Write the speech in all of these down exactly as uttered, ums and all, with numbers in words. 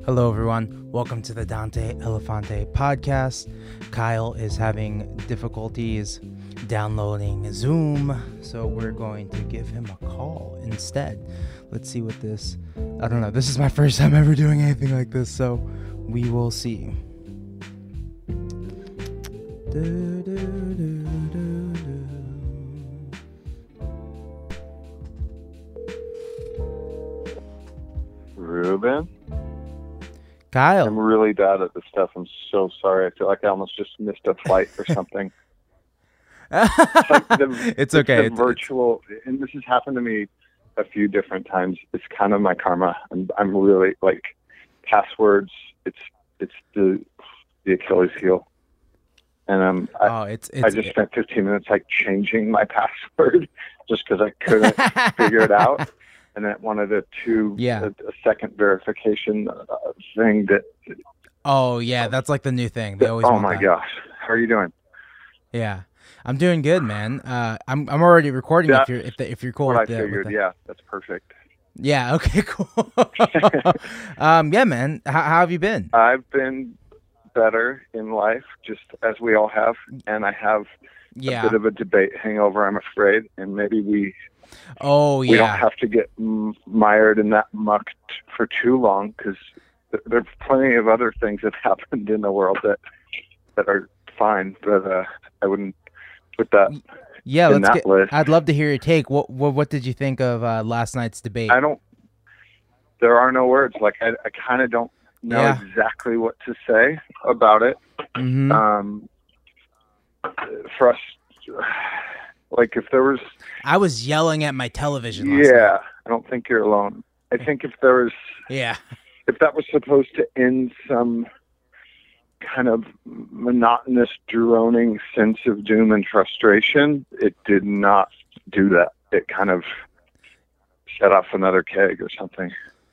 Hello, everyone. Welcome to the Dante Elefante podcast. Kyle is having difficulties downloading Zoom, so we're going to give him a call instead. Let's see what this... I don't know. This is my first time ever doing anything like this, so we will see. Do, do, do, do, do. Ruben? Kyle. I'm really bad at this stuff. I'm so sorry. I feel like I almost just missed a flight or something. It's, like the, it's okay. The it's, virtual, it's... and this has happened to me a few different times. It's kind of my karma. I'm, I'm really like passwords. It's it's the the Achilles heel, and um, I, oh, it's, it's I just spent fifteen minutes like changing my password just because I couldn't figure it out. And it wanted a two, yeah. a, a second verification uh, thing that. Oh yeah, that's like the new thing. They always. Oh want my that. gosh, how are you doing? Yeah, I'm doing good, man. Uh, I'm I'm already recording. That, if you're if the, if you're cool. What with I the, figured, with the... yeah, that's perfect. Yeah. Okay. Cool. um. Yeah, man. How, how have you been? I've been better in life, just as we all have, and I have yeah. a bit of a debate hangover. I'm afraid, and maybe we. Oh yeah. We don't have to get mired in that muck t- for too long, because th- there's plenty of other things that happened in the world that that are fine, but uh, I wouldn't put that. Yeah, in let's that get. list. I'd love to hear your take. What what what did you think of uh, last night's debate? I don't. There are no words. Like I, I kind of don't know Yeah. exactly what to say about it. Mm-hmm. Um, for us, like if there was. I was yelling at my television last Yeah, night. I don't think you're alone. I think if there was. Yeah. If that was supposed to end some kind of monotonous, droning sense of doom and frustration, it did not do that. It kind of set off another keg or something.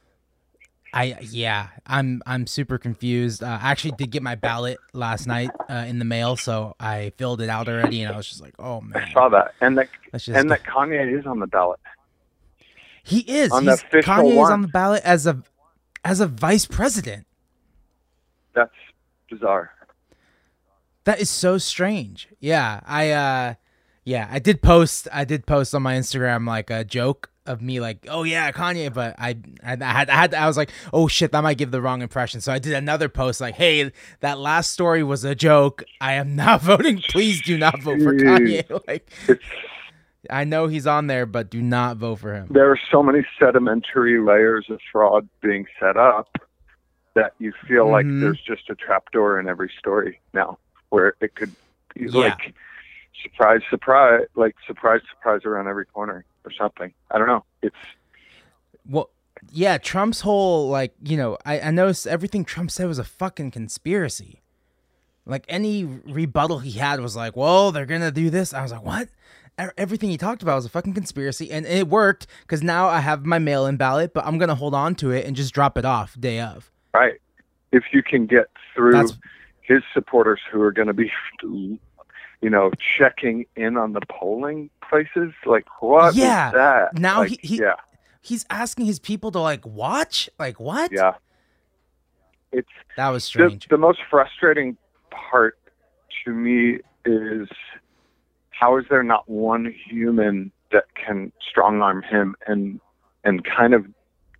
I yeah, I'm I'm super confused. Uh, I actually did get my ballot last night uh, in the mail, so I filled it out already, and I was just like, "Oh man!" I saw that, and that Let's just and get... that Kanye is on the ballot. He is. On He's, the official Kanye one. is on the ballot as a as a vice president. That's bizarre. That is so strange. Yeah, I uh, yeah, I did post. I did post on my Instagram like a joke of me like, oh yeah, Kanye, but I, I, I had, I had, I was like, oh shit, that might give the wrong impression. So I did another post like, hey, that last story was a joke. I am not voting. Please do not vote for Kanye. Like, it's, I know he's on there, but do not vote for him. There are so many sedimentary layers of fraud being set up that you feel like Mhm. there's just a trapdoor in every story now, where it could be Yeah. like surprise, surprise, like surprise, surprise around every corner or something. I don't know. It's Well, yeah, Trump's whole, like, you know, I, I noticed everything Trump said was a fucking conspiracy. Like, any rebuttal he had was like, well, they're going to do this. I was like, what? E- Everything he talked about was a fucking conspiracy, and it worked, because now I have my mail-in ballot, but I'm going to hold on to it and just drop it off day of. right. If you can get through That's- his supporters who are going to be, you know, checking in on the polling places, like what Yeah. is that? Now like, he, he yeah, he's asking his people to, like, watch? Like, what? yeah. It's That was the, strange. the most frustrating part to me is how is there not one human that can strong arm him and and kind of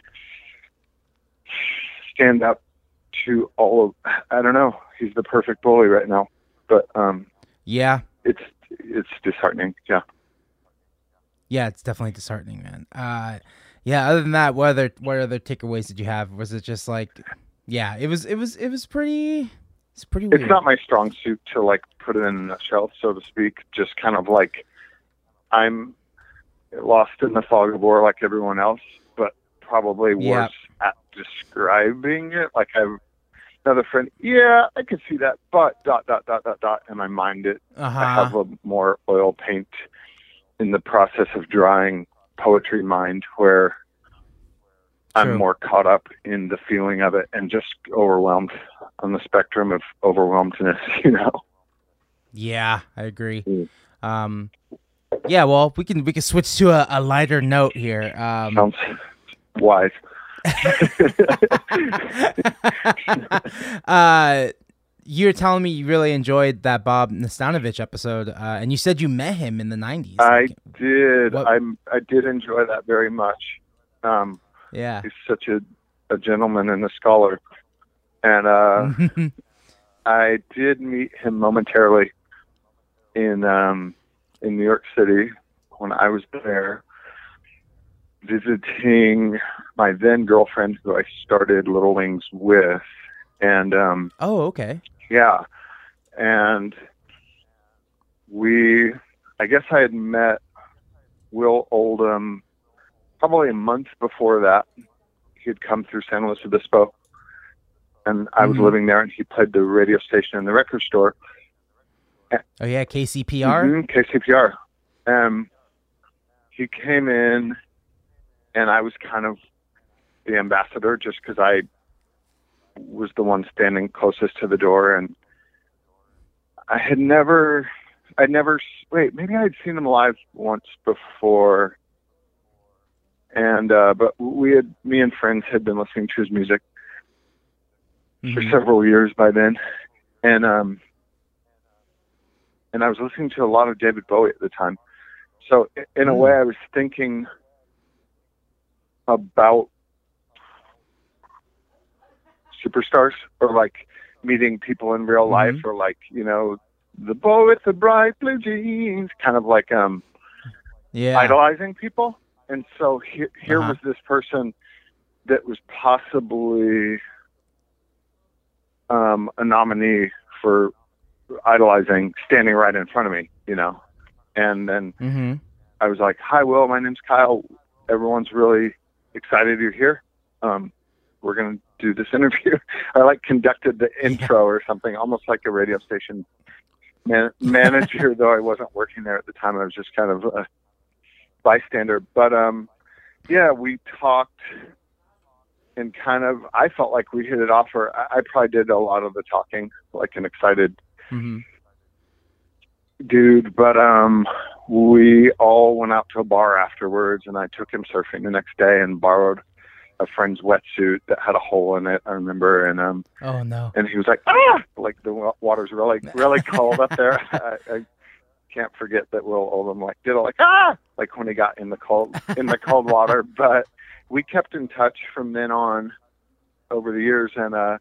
stand up to all of, I don't know, he's the perfect bully right now, but um Yeah. it's it's disheartening. Yeah. Yeah, it's definitely disheartening, man. Uh, yeah. Other than that, what other what other takeaways did you have? Was it just like, yeah, it was it was it was pretty. It's pretty weird. It's not my strong suit to like put it in a nutshell, so to speak. Just kind of like I'm lost in the fog of war like everyone else, but probably worse Yeah. at describing it. Like I've another friend, yeah, I can see that, but dot dot dot dot dot, and I mind it. Uh-huh. I have a more oil paint in the process of drying poetry mind, where I'm True. more caught up in the feeling of it and just overwhelmed on the spectrum of overwhelmedness, you know? Yeah, I agree. Mm. Um, yeah, well, we can we can switch to a, a lighter note here. Um, Sounds wise. uh, you're telling me you really enjoyed that Bob Nastanovich episode, uh, and you said you met him in the nineties. I Like, did. what- I'm. I did enjoy that very much. Um, yeah. he's such a, a gentleman and a scholar, and uh, I did meet him momentarily in um, in New York City when I was there visiting my then girlfriend, who I started Little Wings with, and um, Oh, okay. yeah, and we, I guess I had met Will Oldham probably a month before that. He had come through San Luis Obispo, and I was Mhm. living there, and he played the radio station and the record store. Oh yeah, K C P R. Mhm, K C P R. Um, he came in, and I was kind of the ambassador just because I was the one standing closest to the door, and I had never, I'd never, wait, maybe I'd seen him live once before, and, uh, but we had, me and friends had been listening to his music for Mhm. several years by then, and, um, and I was listening to a lot of David Bowie at the time. So i- in a Mm. way I was thinking about superstars, or like meeting people in real life, Mhm. or like, you know, the boy with the bright blue jeans, kind of like um Yeah. idolizing people. And so here, here Uh-huh. was this person that was possibly um a nominee for idolizing, standing right in front of me, you know. And then Mhm. I was like, "Hi, Will. My name's Kyle. Everyone's really excited you're here. Um, we're going to do this interview." I like conducted the intro or something, almost like a radio station man- manager, though I wasn't working there at the time. I was just kind of a bystander. But um, yeah, we talked, and kind of, I felt like we hit it off. Or I, I probably did a lot of the talking, like an excited Mhm. dude. But um, we all went out to a bar afterwards, and I took him surfing the next day and borrowed a friend's wetsuit that had a hole in it, I remember. And um, Oh no. and he was like, "Ah!" Like the wa- water's really, really cold up there. I, I can't forget that Will Oldham like did a like ah, like when he got in the cold in the cold water. But we kept in touch from then on over the years, and uh,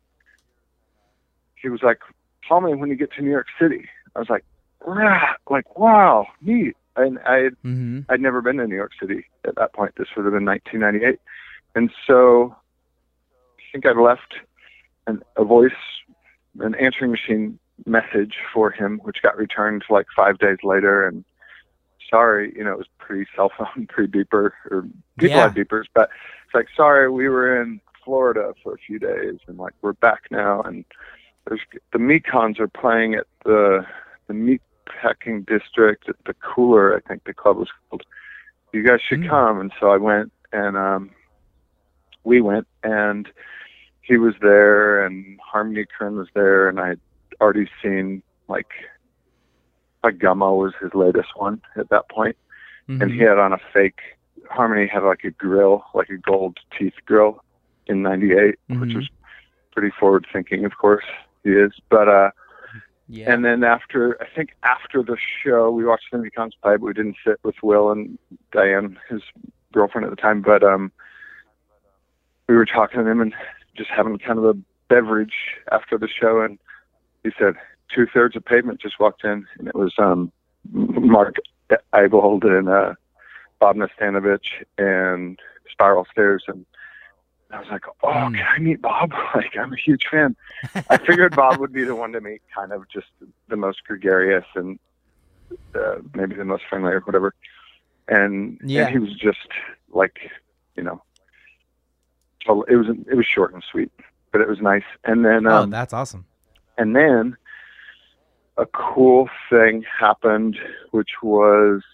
he was like, "Call me when you get to New York City." I was like, "Rah!" Like, wow, neat. And I had, Mhm. I'd never been to New York City at that point. This would have been nineteen ninety-eight. And so I think I left an, a voice, an answering machine message for him, which got returned like five days later. And sorry, you know, it was pre-cell phone, pre-beeper, or people Yeah. had beepers, but it's like, sorry, we were in Florida for a few days, and like we're back now, and there's the Mekons are playing at the the meat packing district at the Cooler, I think the club was called. You guys should Mm. come. And so I went, and um, we went, and he was there, and Harmony Korine was there, and I had already seen like like Gummo was his latest one at that point, Mhm. and he had on a fake. Harmony had like a grill, like a gold teeth grill, in ninety-eight, which Mhm. was pretty forward thinking, of course he is. But uh, Yeah. and then after, I think after the show, we watched the Mekons play, but we didn't sit with Will and Diane, his girlfriend at the time. But um, we were talking to him and just having kind of a beverage after the show, and he said, two thirds of Pavement just walked in, and it was um, Mark Eibold and uh, Bob Nastanovich and Spiral Stairs. And I was like, oh, Mm. can I meet Bob? Like, I'm a huge fan. I figured Bob would be the one to meet, kind of just the most gregarious and uh, maybe the most friendly or whatever. And, Yeah. and he was just like, you know, so it was it was short and sweet, but it was nice. And then Oh, um, that's awesome. and then a cool thing happened, which was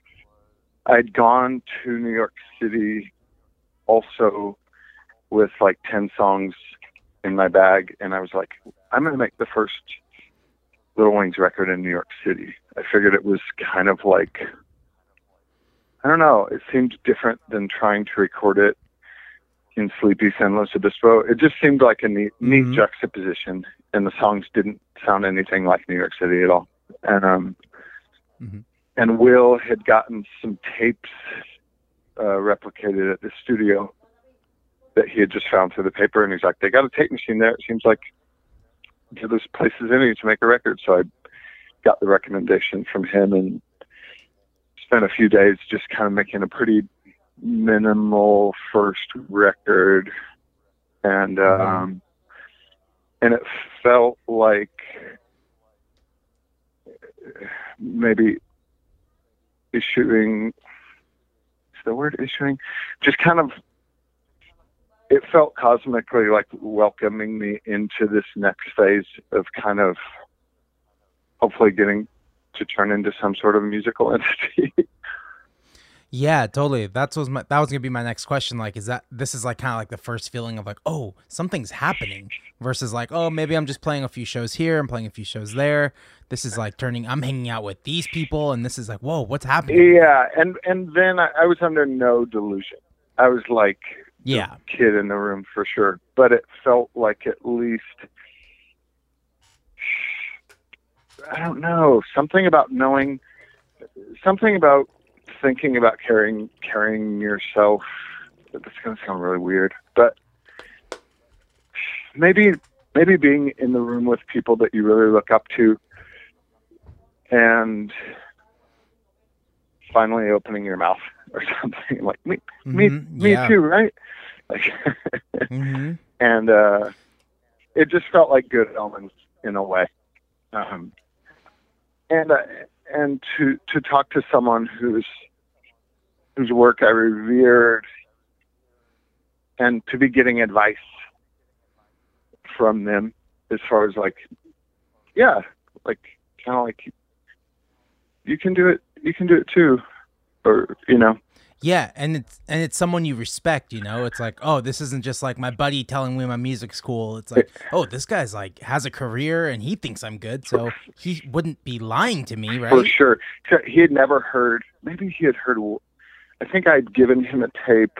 I'd gone to New York City also with like ten songs in my bag, and I was like, I'm going to make the first Little Wings record in New York City. I figured it was kind of like, I don't know, it seemed different than trying to record it, in Sleepy San Luis Obispo. It just seemed like a neat, neat Mhm. juxtaposition, and the songs didn't sound anything like New York City at all. And um, Mhm. and Will had gotten some tapes uh, replicated at the studio that he had just found through the paper, and he's like, "They got a tape machine there. It seems like there's places in it to make a record." So I got the recommendation from him and spent a few days just kind of making a pretty minimal first record, and um, and it felt like maybe issuing. Is the word issuing? Just kind of. It felt cosmically like welcoming me into this next phase of kind of hopefully getting to turn into some sort of musical entity. Yeah, totally. That's was my that was gonna be my next question. Like, is that this is like kind of like the first feeling of like, oh, something's happening, versus like, oh, maybe I'm just playing a few shows here, I'm playing a few shows there. This is like turning. I'm hanging out with these people, and this is like, whoa, what's happening? Yeah, and and then I, I was under no delusion. I was like, Yeah, the kid in the room for sure, but it felt like at least. I don't know, something about knowing, something about thinking about carrying carrying yourself. This is going to sound really weird, but maybe maybe being in the room with people that you really look up to, and finally opening your mouth or something like me, Mhm, me, me yeah. too, right? Like, hmm and uh, it just felt like good omens in a way. Um, and uh, and to to talk to someone whose whose work I revered, and to be getting advice from them as far as like, yeah, like kind of like you can do it, you can do it too, or you know. Yeah, and it's and it's someone you respect, you know. It's like, oh, this isn't just like my buddy telling me my music's cool. It's like, oh, this guy's like has a career and he thinks I'm good, so he wouldn't be lying to me, For right? sure. He had never heard, maybe he had heard, I think I'd given him a tape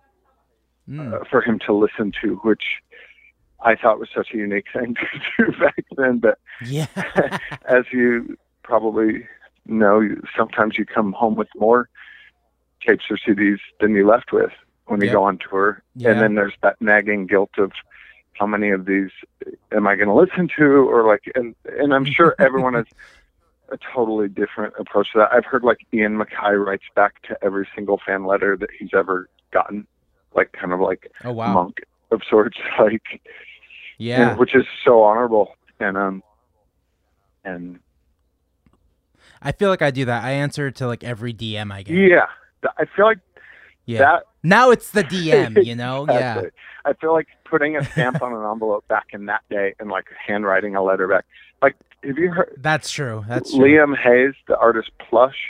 Mm. uh, for him to listen to, which I thought was such a unique thing to do back then. But Yeah. as you probably know, you, sometimes you come home with more tapes or C Ds than you left with when you Yep. go on tour. Yeah. And then there's that nagging guilt of how many of these am I going to listen to? Or like, and, and I'm sure everyone has a totally different approach to that. I've heard like Ian MacKaye writes back to every single fan letter that he's ever gotten, like kind of like Oh a wow. monk of sorts, like, Yeah. and, which is so honorable. And, um, and I feel like I do that. I answer to like every D M I get. yeah, th- I feel like Yeah. that, Now it's the D M, you know? Yeah. exactly. I feel like putting a stamp on an envelope back in that day and like handwriting a letter back. Like, have you heard That's true. That's true. Liam Hayes, the artist Plush?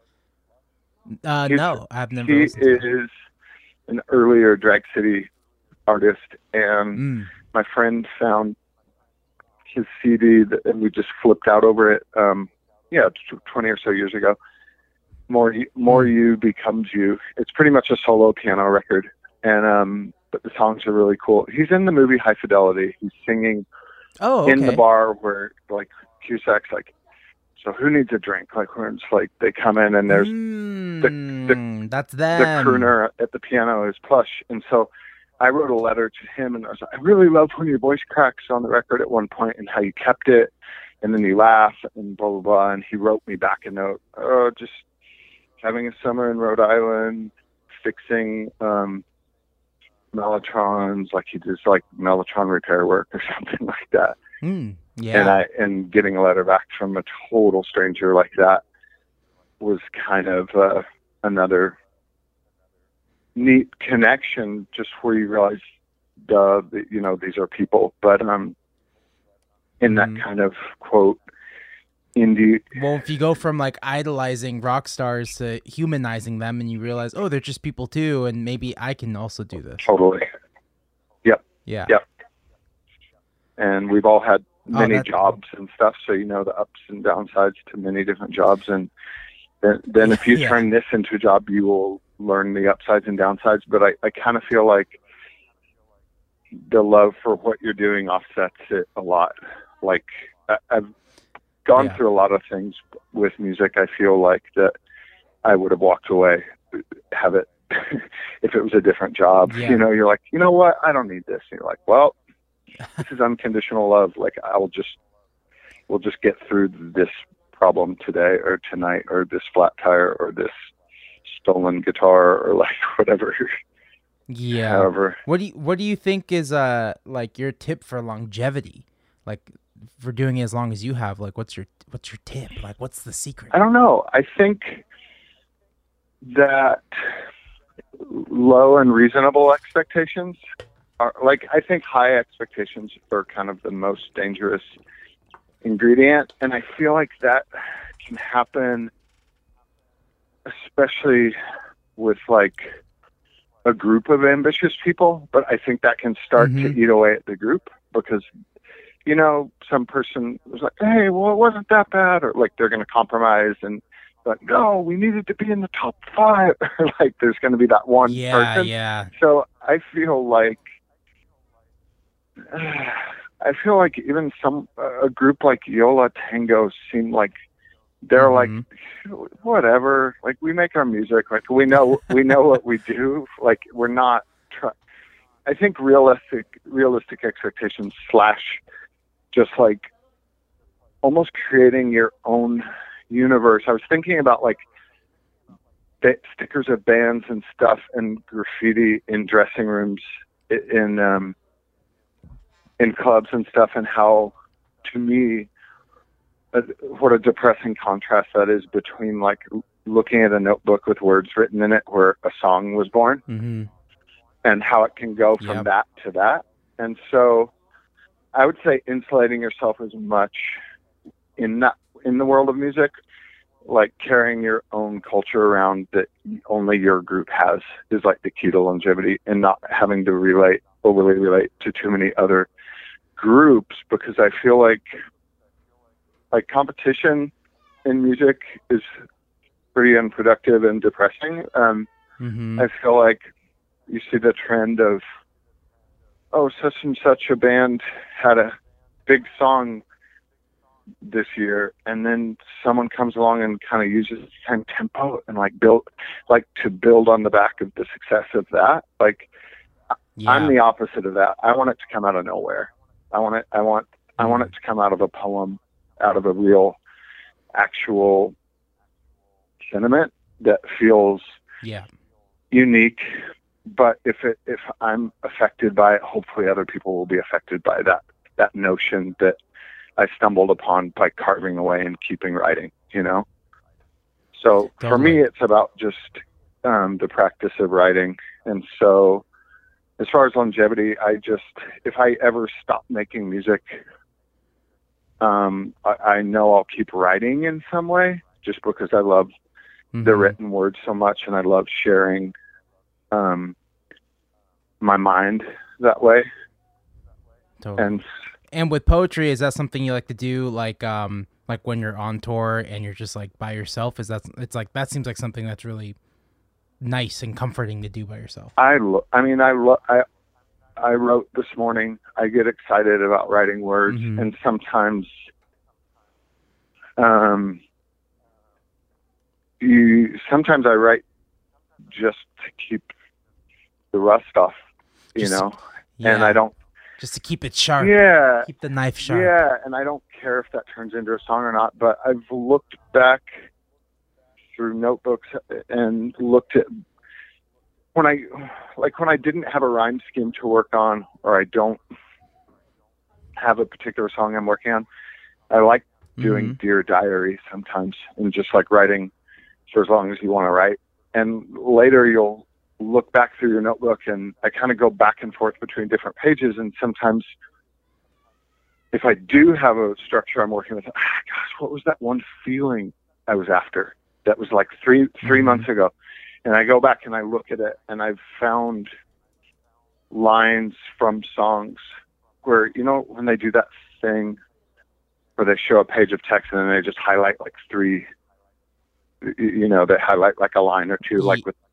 Uh he's- no, I've never He listened to that. is an earlier Drag City artist, and Mm. my friend found his C D that, and we just flipped out over it. Um, yeah, t- twenty or so years ago. More, You- more Mm. you becomes you. It's pretty much a solo piano record, and um, but the songs are really cool. He's in the movie High Fidelity. He's singing Oh, okay. in the bar where like Cusack's like, so who needs a drink? Like where it's like they come in and there's Mm, that's the them. crooner at the piano is Plush. And so I wrote a letter to him and I was like, I really loved when your voice cracks on the record at one point and how you kept it. And then you laugh and blah, blah, blah. And he wrote me back a note, oh, just having a summer in Rhode Island, fixing um, Mellotrons, like he does like Mellotron repair work or something like that. Mm, yeah. And I, and getting a letter back from a total stranger like that was kind of uh, another neat connection, just where you realize, duh, that, you know, these are people, but um, in that Mhm. kind of quote indie, Well, if you go from like idolizing rock stars to humanizing them and you realize, oh, they're just people too, and maybe I can also do this. totally. Yeah. Yep. And we've all had many that's cool. jobs and stuff, so you know the ups and downsides to many different jobs. And then, then if you Yeah. turn this into a job, you will learn the upsides and downsides. But I, I kind of feel like the love for what you're doing offsets it a lot. Like I, I've gone Yeah. through a lot of things with music. I feel like that I would have walked away, have it, if it was a different job. Yeah. You know, you're like, you know what? I don't need this. And you're like, well, this is unconditional love. Like I'll just, we'll just get through this problem today or tonight or this flat tire or this stolen guitar or like whatever. Yeah. However, What do you what do you think is uh like your tip for longevity? Like for doing it as long as you have, like what's your what's your tip? Like what's the secret? I don't know. I think that low and reasonable expectations are like, I think high expectations are kind of the most dangerous ingredient. And I feel like that can happen, especially with like a group of ambitious people. But I think that can start Mhm. to eat away at the group because, you know, some person was like, hey, well, it wasn't that bad. Or like, they're going to compromise and like, no, we needed to be in the top five. Or like, there's going to be that one Yeah, person. yeah. So I feel like, I feel like even some, a group like Yo La Tengo seem like they're Mhm. like, whatever, like we make our music, like we know, we know what we do. Like we're not try- I think realistic, realistic expectations slash just like almost creating your own universe. I was thinking about like ba- stickers of bands and stuff and graffiti in dressing rooms i- in, um, in clubs and stuff, and how, to me, uh, what a depressing contrast that is between like looking at a notebook with words written in it where a song was born, Mhm. and how it can go from Yep. that to that. And so I would say insulating yourself as much in that, in the world of music, like carrying your own culture around that only your group has, is like the key to longevity, and not having to relate, overly relate to too many other groups, because I feel like like competition in music is pretty unproductive and depressing. Um, Mhm. I feel like you see the trend of, oh, such and such a band had a big song this year, and then someone comes along and kind of uses the same tempo and like build, like to build on the back of the success of that. Like Yeah. I'm the opposite of that. I want it to come out of nowhere. I want it. I want. I want it to come out of a poem, out of a real, actual sentiment that feels Yeah. unique. But if it, if I'm affected by it, hopefully other people will be affected by that, that notion that I stumbled upon by carving away and keeping writing, you know? So for Totally. me, it's about just um, the practice of writing. And so as far as longevity, I just, if I ever stop making music, um, I, I know I'll keep writing in some way, just because I love Mhm. the written word so much, and I love sharing um, my mind that way. Totally. And And with poetry, is that something you like to do, like um, like when you're on tour and you're just like by yourself? Is that it's like that seems like something that's really nice and comforting to do by yourself. I, lo- I mean, I, lo- I, I wrote this morning. I get excited about writing words, Mhm. and sometimes, um, you. Sometimes I write just to keep the rust off, you Just- know, Yeah. and I don't. just to keep it sharp. Yeah, Keep the knife sharp. yeah, and I don't care if that turns into a song or not. But I've looked back through notebooks and looked at when I, like when I didn't have a rhyme scheme to work on, or I don't have a particular song I'm working on. I like doing Mhm. Dear Diary sometimes, and just like writing for as long as you want to write. And later you'll look back through your notebook, and I kind of go back and forth between different pages. And sometimes if I do have a structure I'm working with, ah, gosh, what was that one feeling I was after? That was like three, three Mhm. months ago. And I go back and I look at it, and I've found lines from songs where, you know, when they do that thing where they show a page of text and then they just highlight like three, you know, they highlight like a line or two, like with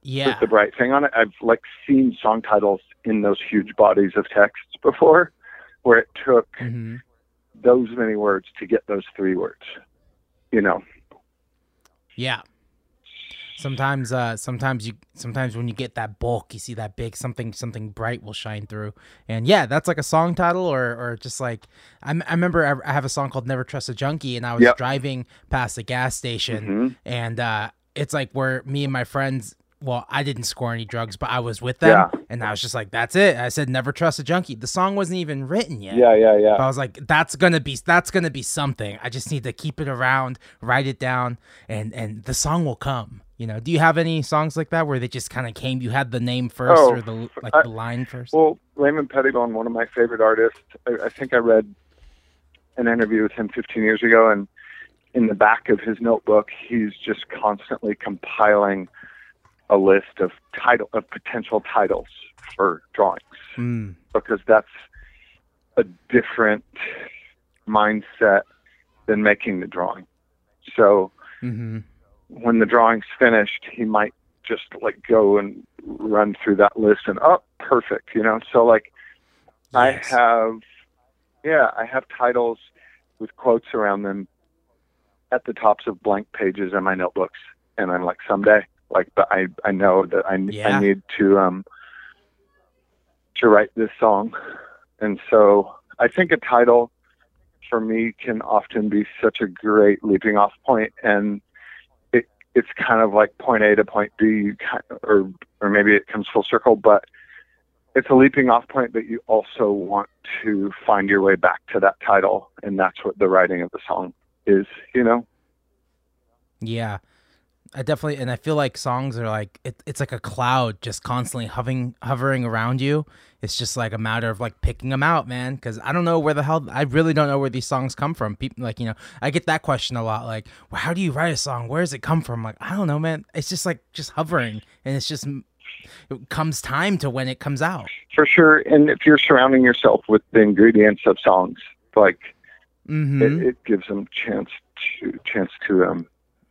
Yeah. with the bright thing on it. I've like seen song titles in those huge bodies of text before, where it took Mm-hmm. those many words to get those three words, you know? Yeah. Sometimes, uh, sometimes you, sometimes when you get that bulk, you see that big something, something bright will shine through, and yeah, that's like a song title, or, or just like I, I remember I, I have a song called "Never Trust a Junkie," and I was Yep. driving past a gas station, Mm-hmm. and uh, it's like where me and my friends. Well, I didn't score any drugs, but I was with them, Yeah. and I was just like, "That's it." I said, "Never trust a junkie." The song wasn't even written yet. Yeah, yeah, yeah. But I was like, that's gonna be that's gonna be something. I just need to keep it around, write it down, and and the song will come. You know, do you have any songs like that where they just kind of came? You had the name first, Oh, or the like I- the line first? Well, Raymond Pettibone, one of my favorite artists, I, I think I read an interview with him fifteen years ago, and in the back of his notebook, he's just constantly compiling a list of title of potential titles for drawings, Mm. because that's a different mindset than making the drawing. So Mm-hmm. when the drawing's finished, he might just like go and run through that list and, oh, perfect, you know? So like I Yes. have, yeah, I have titles with quotes around them at the tops of blank pages in my notebooks. And I'm like, someday, like, but I, I know that I, Yeah. I need to, um, to write this song. And so I think a title for me can often be such a great leaping off point, and it, it's kind of like point A to point B, you kind of, or, or maybe it comes full circle, but it's a leaping off point that you also want to find your way back to that title. And that's what the writing of the song is, you know? Yeah. I definitely, and I feel like songs are like it, it's like a cloud just constantly hovering hovering around you. It's just like a matter of like picking them out, man. Because I don't know where the hell I really don't know where these songs come from. People like you know I get that question a lot. Like, well, how do you write a song? Where does it come from? Like, I don't know, man. It's just like just hovering, and it's just it comes time to when it comes out. For sure. And if you're surrounding yourself with the ingredients of songs, like Mm-hmm. it, it gives them chance to chance to um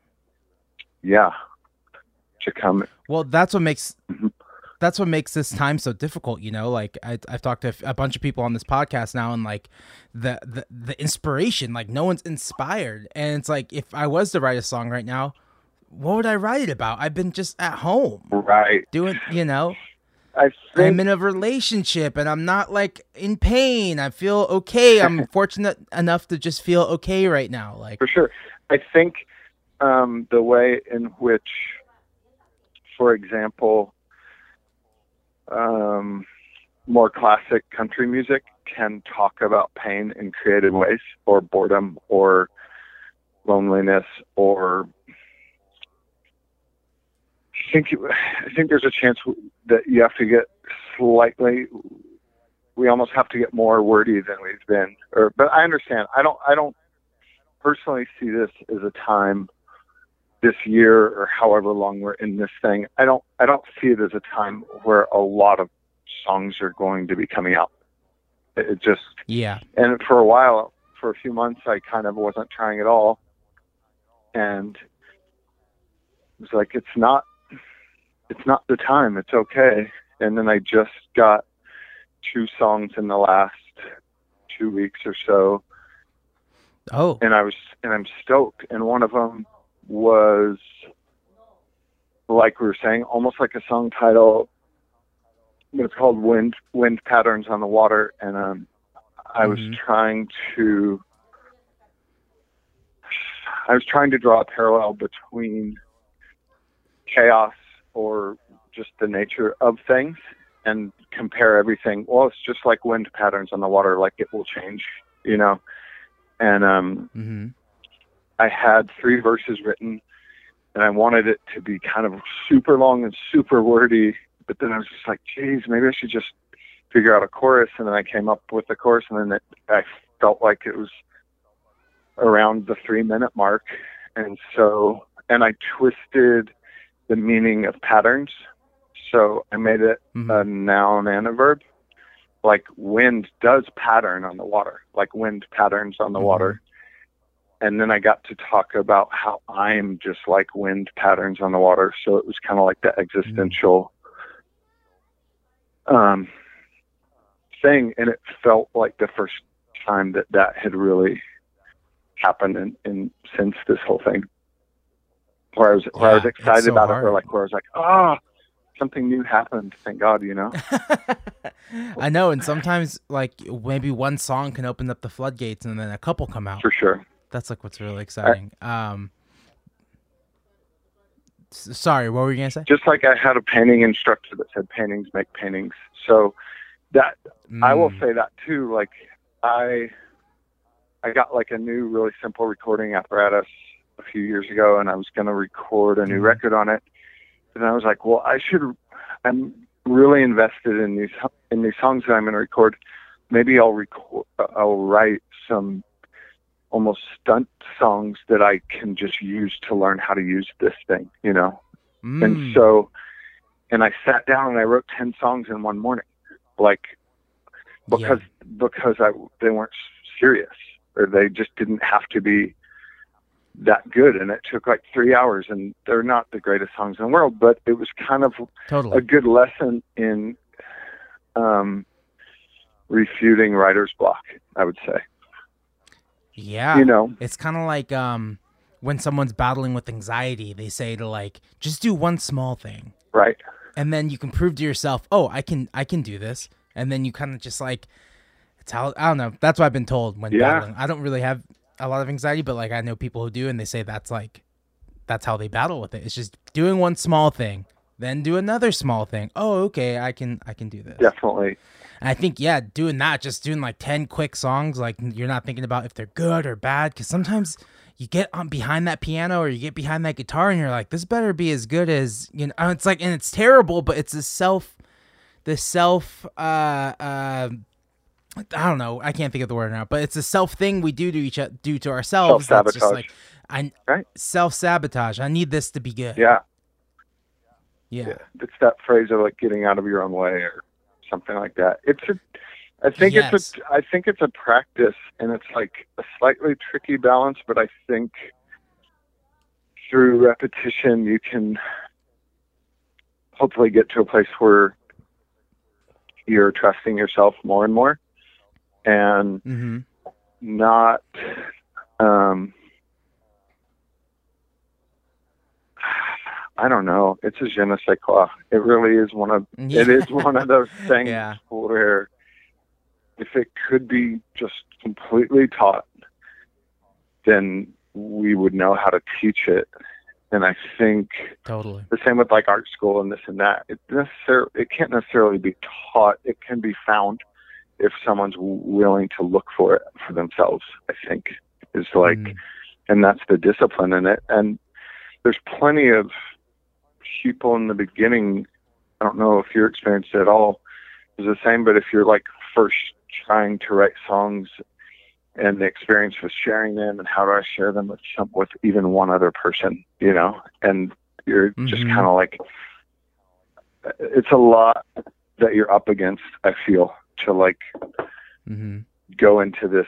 yeah to come. Well, that's what makes Mhm. that's what makes this time so difficult. You know, like I, I've talked to a bunch of people on this podcast now, and like the, the the inspiration, like no one's inspired, and it's like if I was to write a song right now, what would I write it about? I've been just at home Right. doing, you know, I I'm think in a relationship and I'm not like in pain. I feel okay. I'm fortunate enough to just feel okay right now. Like, for sure. I think um, the way in which, for example, um, more classic country music can talk about pain in creative ways, or boredom, or loneliness, or I think I think there's a chance that you have to get slightly. We almost have to get more wordy than we've been. Or, but I understand. I don't. I don't personally see this as a time this year or however long we're in this thing. I don't. I don't see it as a time where a lot of songs are going to be coming out. It, it just. yeah, And for a while, for a few months, I kind of wasn't trying at all, and it was like, it's not. It's not the time. It's okay. And then I just got two songs in the last two weeks or so, oh, and I was and I'm stoked. And one of them was, like we were saying, almost like a song title. It's called "Wind Wind Patterns on the Water," and um, I was Mhm. trying to I was trying to draw a parallel between chaos or just the nature of things and compare everything. Well, it's just like wind patterns on the water, like it will change, you know? And um, mm-hmm. I had three verses written, and I wanted it to be kind of super long and super wordy, but then I was just like, geez, maybe I should just figure out a chorus. And then I came up with the chorus, and then it, I felt like it was around the three minute mark. And so, and I twisted the meaning of patterns. So I made it Mm-hmm. a noun and a verb. Like wind does pattern on the water, like wind patterns on the Mhm. water. and then I got to talk about how I'm just like wind patterns on the water. So it was kind of like the existential mm. um, thing. And it felt like the first time that that had really happened in, in since this whole thing, where I was, where yeah, I was excited so about hard. It, or like where I was like, ah, oh, something new happened. Thank God, you know? I know. And sometimes like maybe one song can open up the floodgates and then a couple come out. For sure. That's like what's really exciting. Right. Um, s- sorry, what were you gonna say? Just like I had a painting instructor that said paintings make paintings. So that mm. I will say that too. Like I, I got like a new really simple recording apparatus a few years ago, and I was gonna record a new mm. record on it. And I was like, well, I should. I'm really invested in these in these songs that I'm gonna record. Maybe I'll record. I'll write some almost stunt songs that I can just use to learn how to use this thing, you know? Mm. And so, and I sat down and I wrote ten songs in one morning, like, because, yeah. because I, they weren't serious, or they just didn't have to be that good. And it took like three hours and they're not the greatest songs in the world, but it was kind of totally. a good lesson in, um, refuting writer's block, I would say. Yeah, you know, it's kind of like um, when someone's battling with anxiety, they say to like, just do one small thing. Right. And then you can prove to yourself, oh, I can, I can do this. And then you kind of just like, it's how, I don't know. That's what I've been told when yeah. battling. I don't really have a lot of anxiety, but like I know people who do, and they say that's like, that's how they battle with it. It's just doing one small thing, then do another small thing. Oh, okay, I can, I can do this. Definitely. And I think, yeah, doing that, just doing like ten quick songs, like you're not thinking about if they're good or bad. Because sometimes you get on behind that piano or you get behind that guitar and you're like, this better be as good as, you know, it's like, and it's terrible, but it's the self, the self, uh, uh, I don't know, I can't think of the word now, but it's a self thing we do to each other, do to ourselves. Self-sabotage. That's just like, I, right? Self-sabotage. I need this to be good. Yeah. Yeah. yeah. It's that phrase of like getting out of your own way or something like that. It's a, I think yes. it's a, I think it's a practice, and it's like a slightly tricky balance, but I think through repetition, you can hopefully get to a place where you're trusting yourself more and more, and mm-hmm. not, um, I don't know. It's a je ne sais quoi. It really is one of, yeah. it is one of those things yeah. where if it could be just completely taught, then we would know how to teach it. And I think totally the same with like art school and this and that. It necessarily, it can't necessarily be taught. It can be found if someone's willing to look for it for themselves, I think is like, mm. and that's the discipline in it. And there's plenty of people in the beginning. I don't know if your experience at all is the same, but if you're like first trying to write songs and the experience with sharing them and how do I share them with some, with even one other person, you know, and you're mm-hmm. just kind of like, it's a lot that you're up against, I feel, to like mm-hmm. go into this,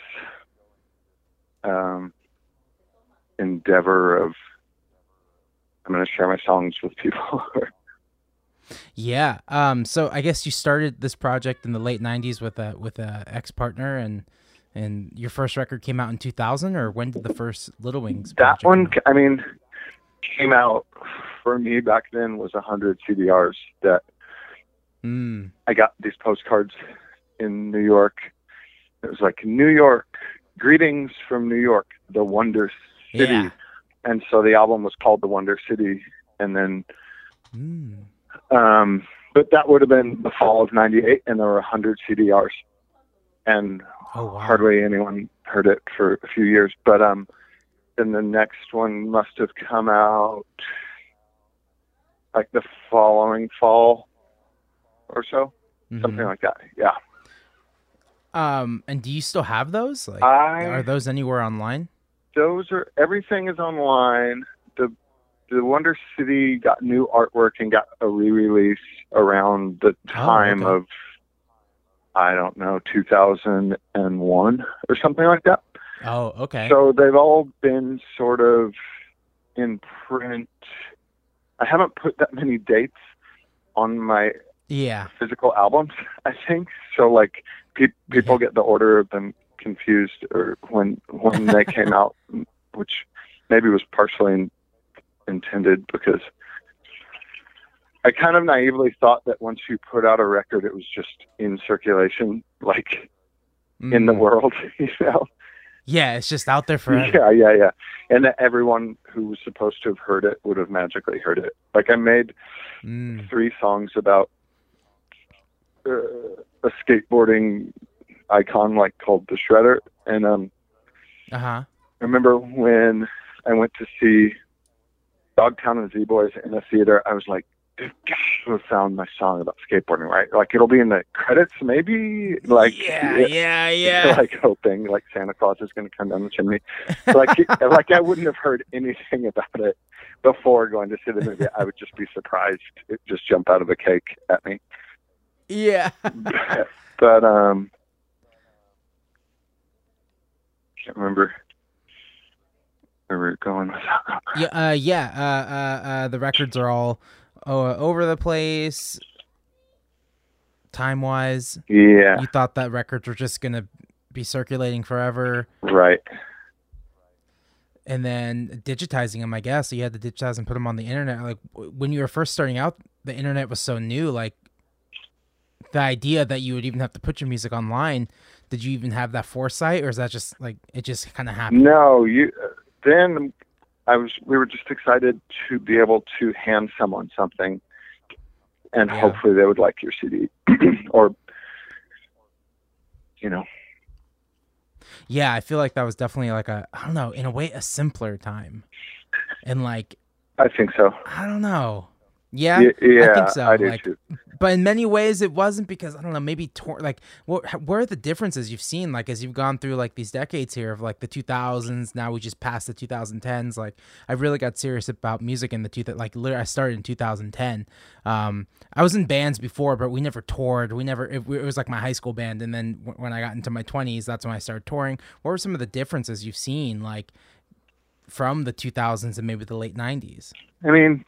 um, endeavor of, I'm going to share my songs with people. yeah. Um, so I guess you started this project in the late nineties with a, with a ex-partner, and, and your first record came out in two thousand, or when did the first Little Wings That one, I mean, came out for me back then was a hundred C D Rs that mm. I got these postcards in New York. It was like, New York, greetings from New York, the Wonder City. Yeah. And so the album was called The Wonder City. And then, mm. um, but that would have been the fall of ninety-eight, and there were a hundred C D Rs, and oh, wow. hardly anyone heard it for a few years. But, um, then the next one must have come out like the following fall or so, mm-hmm. something like that. Yeah. Um, and do you still have those? Like, I, are those anywhere online? Those are, everything is online. The the Wonder City got new artwork and got a re-release around the time oh, okay. of, I don't know, two thousand one or something like that. Oh, okay. So they've all been sort of in print. I haven't put that many dates on my Yeah. physical albums, I think. So like pe- people Yeah. get the order of them confused, or when when they came out, which maybe was partially in, intended because I kind of naively thought that once you put out a record, it was just in circulation, like in the Mm. world, you know? Yeah, it's just out there forever. Yeah, yeah, yeah. And that everyone who was supposed to have heard it would have magically heard it. Like I made Mm. three songs about uh, a skateboarding icon, like called the Shredder. And um, Uh-huh. I remember when I went to see Dogtown and Z-Boys in a theater, I was like, dude, gosh, I would have found my song about skateboarding, right? Like it'll be in the credits, maybe. Like Yeah, yeah, yeah. like hoping like Santa Claus is going to come down the chimney. Like like I wouldn't have heard anything about it before going to see the movie. I would just be surprised it just jump out of a cake at me. Yeah. But um, can't remember where we we're going with that. Yeah, uh, yeah. Uh, uh, uh, the records are all uh, over the place, time wise. Yeah. You thought that records were just gonna be circulating forever, Right. and then digitizing them. I guess so you had to digitize and put them on the internet. Like w- when you were first starting out, the internet was so new. Like the idea that you would even have to put your music online. Did you even have that foresight, or is that just like it just kind of happened? No, you. Then I was. We were just excited to be able to hand someone something, and Yeah. hopefully they would like your C D, or you know. Yeah, I feel like that was definitely like a I don't know, in a way a simpler time, and like I think so. I don't know. Yeah, Y- yeah, I think so. I do like, too. but in many ways it wasn't because I don't know. Maybe tor- like what? Where are the differences you've seen? Like as you've gone through like these decades here of like the two thousands. Now we just passed the twenty tens. Like I really got serious about music in the two that like literally I started in two thousand ten. Um, I was in bands before, but we never toured. We never. It, it was like my high school band, and then w- when I got into my twenties, that's when I started touring. What were some of the differences you've seen like from the two thousands and maybe the late nineties? I mean,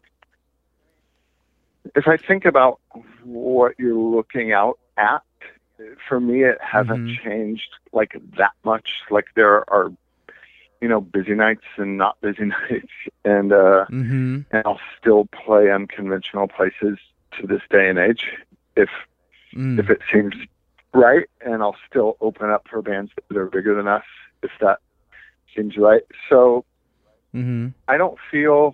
if I think about what you're looking out at, for me, it hasn't Mhm. changed like that much. Like there are, you know, busy nights and not busy nights, and uh, Mm-hmm. and I'll still play unconventional places to this day and age, if Mm. if it seems right, and I'll still open up for bands that are bigger than us, if that seems right. So Mm-hmm. I don't feel.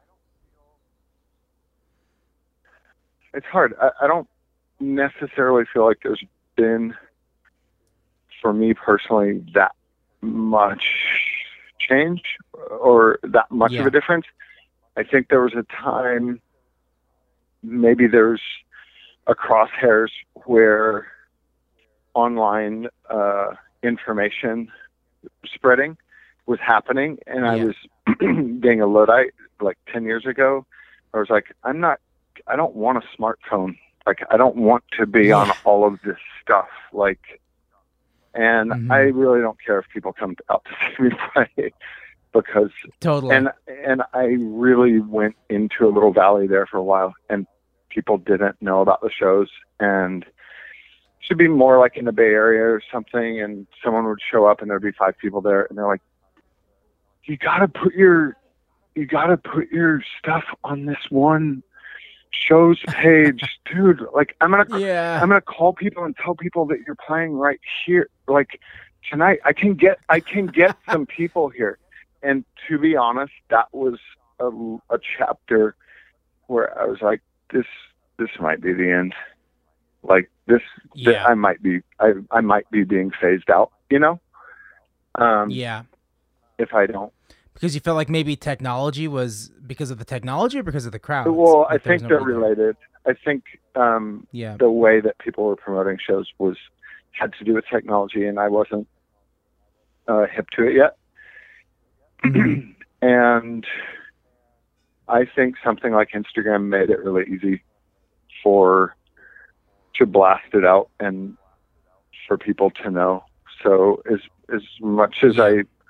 It's hard. I, I don't necessarily feel like there's been, for me personally, that much change or that much Yeah. of a difference. I think there was a time, maybe there's a crosshairs where online uh, information spreading was happening, and I Yeah. was being a Luddite like ten years ago. I was like, I'm not, I don't want a smartphone. Like, I don't want to be Yeah. on all of this stuff. Like, and Mhm. I really don't care if people come out to see me play because, Totally. and, and I really went into a little valley there for a while, and people didn't know about the shows, and it should be more like in the Bay Area or something. And someone would show up and there'd be five people there, and they're like, you gotta put your, you gotta put your stuff on this one show's page, dude. Like, I'm gonna, yeah. I'm gonna call people and tell people that you're playing right here. Like tonight, I can get, I can get some people here. And to be honest, that was a, a chapter where I was like, this, this might be the end. Like this, th- Yeah. I might be, I, I might be being phased out, you know? Um, yeah. if I don't. Because you felt like maybe technology was because of the technology or because of the crowd? Well, I think they're related. I think um, Yeah. the way that people were promoting shows was had to do with technology, and I wasn't uh, hip to it yet. Mhm. And I think something like Instagram made it really easy for to blast it out and for people to know. So as as much as I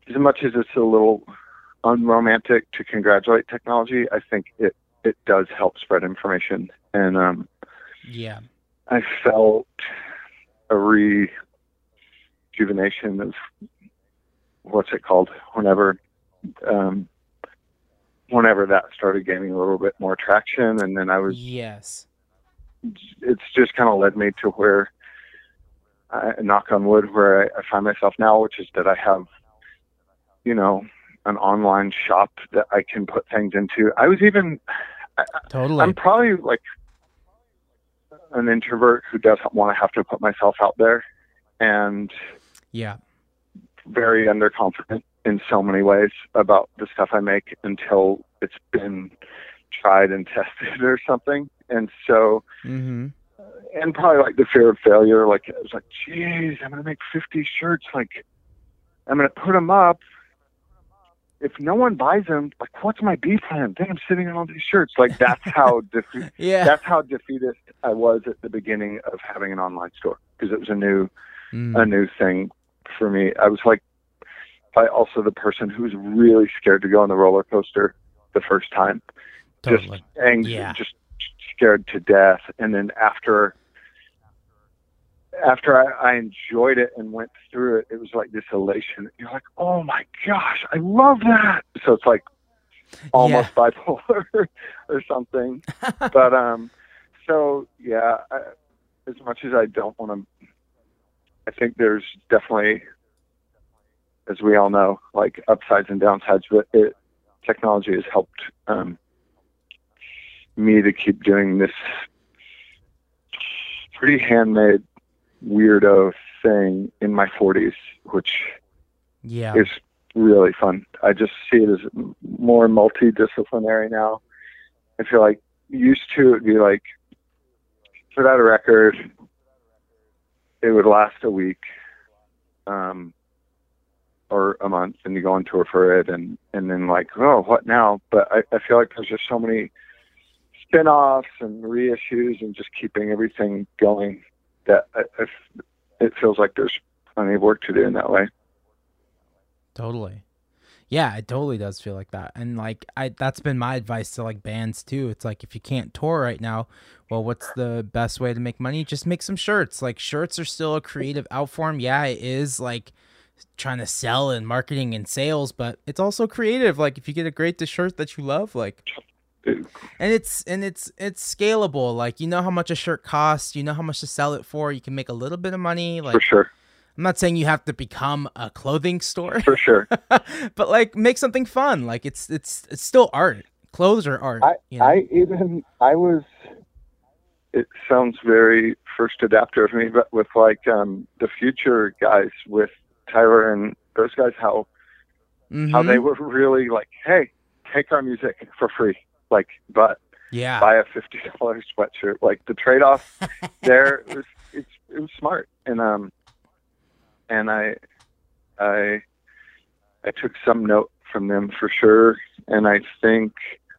as much as it's a little unromantic to congratulate technology, I think it, it does help spread information. And um, Yeah. I felt a rejuvenation of, what's it called, whenever um, whenever that started gaining a little bit more traction. And then I was, Yes. it's just kind of led me to where, I, knock on wood, where I, I find myself now, which is that I have, you know, an online shop that I can put things into. I was even, Totally. I'm probably like an introvert who doesn't want to have to put myself out there, and Yeah. very underconfident in so many ways about the stuff I make until it's been tried and tested or something. And so, Mm-hmm. and probably like the fear of failure. Like, it was like, geez, I'm going to make fifty shirts. Like, I'm going to put them up. If no one buys them, like, what's my B plan? Then I'm sitting on all these shirts. Like, that's how defe- Yeah. that's how defeatist I was at the beginning of having an online store, because it was a new, Mm. a new thing for me. I was like, probably also the person who was really scared to go on the roller coaster the first time. Totally. Just ang- Yeah. just scared to death. And then after, after I, I enjoyed it and went through it, it was like this elation. You're like, oh my gosh, I love that. So it's like almost Yeah. bipolar or something. But, um, so yeah, I, as much as I don't want to, I think there's definitely, as we all know, like upsides and downsides, but it, technology has helped, um, me to keep doing this pretty handmade weirdo thing in my forties, which Yeah. is really fun. I just see it as more multidisciplinary now. I feel like used to it'd be like, put out a record, it would last a week, um, or a month, and you go on tour for it, and, and then like, oh, what now? But I, I feel like there's just so many spin-offs and reissues and just keeping everything going that I, I, it feels like there's plenty of work to do in that way. Totally. Yeah, it totally does feel like that. And like I that's been my advice to like bands too. It's like, if you can't tour right now, well, what's the best way to make money? Just make some shirts. Like, shirts are still a creative out form. Yeah, it is like trying to sell and marketing and sales, but it's also creative. Like, if you get a great shirt that you love, like, and it's and it's it's scalable. Like, you know how much a shirt costs, you know how much to sell it for, you can make a little bit of money. Like, For sure. I'm not saying you have to become a clothing store, For sure. but like, make something fun. Like, it's it's it's still art. Clothes are art. I, you know? I even, I was, it sounds very first adapter of me, but with like, um, the Future guys, with Tyler and those guys, how, Mhm. how they were really like, hey, take our music for free. Like, but Yeah. buy a fifty dollars sweatshirt. Like, the trade-off there was, it's, it was smart. And, um, and I, I, I took some note from them for sure. And I think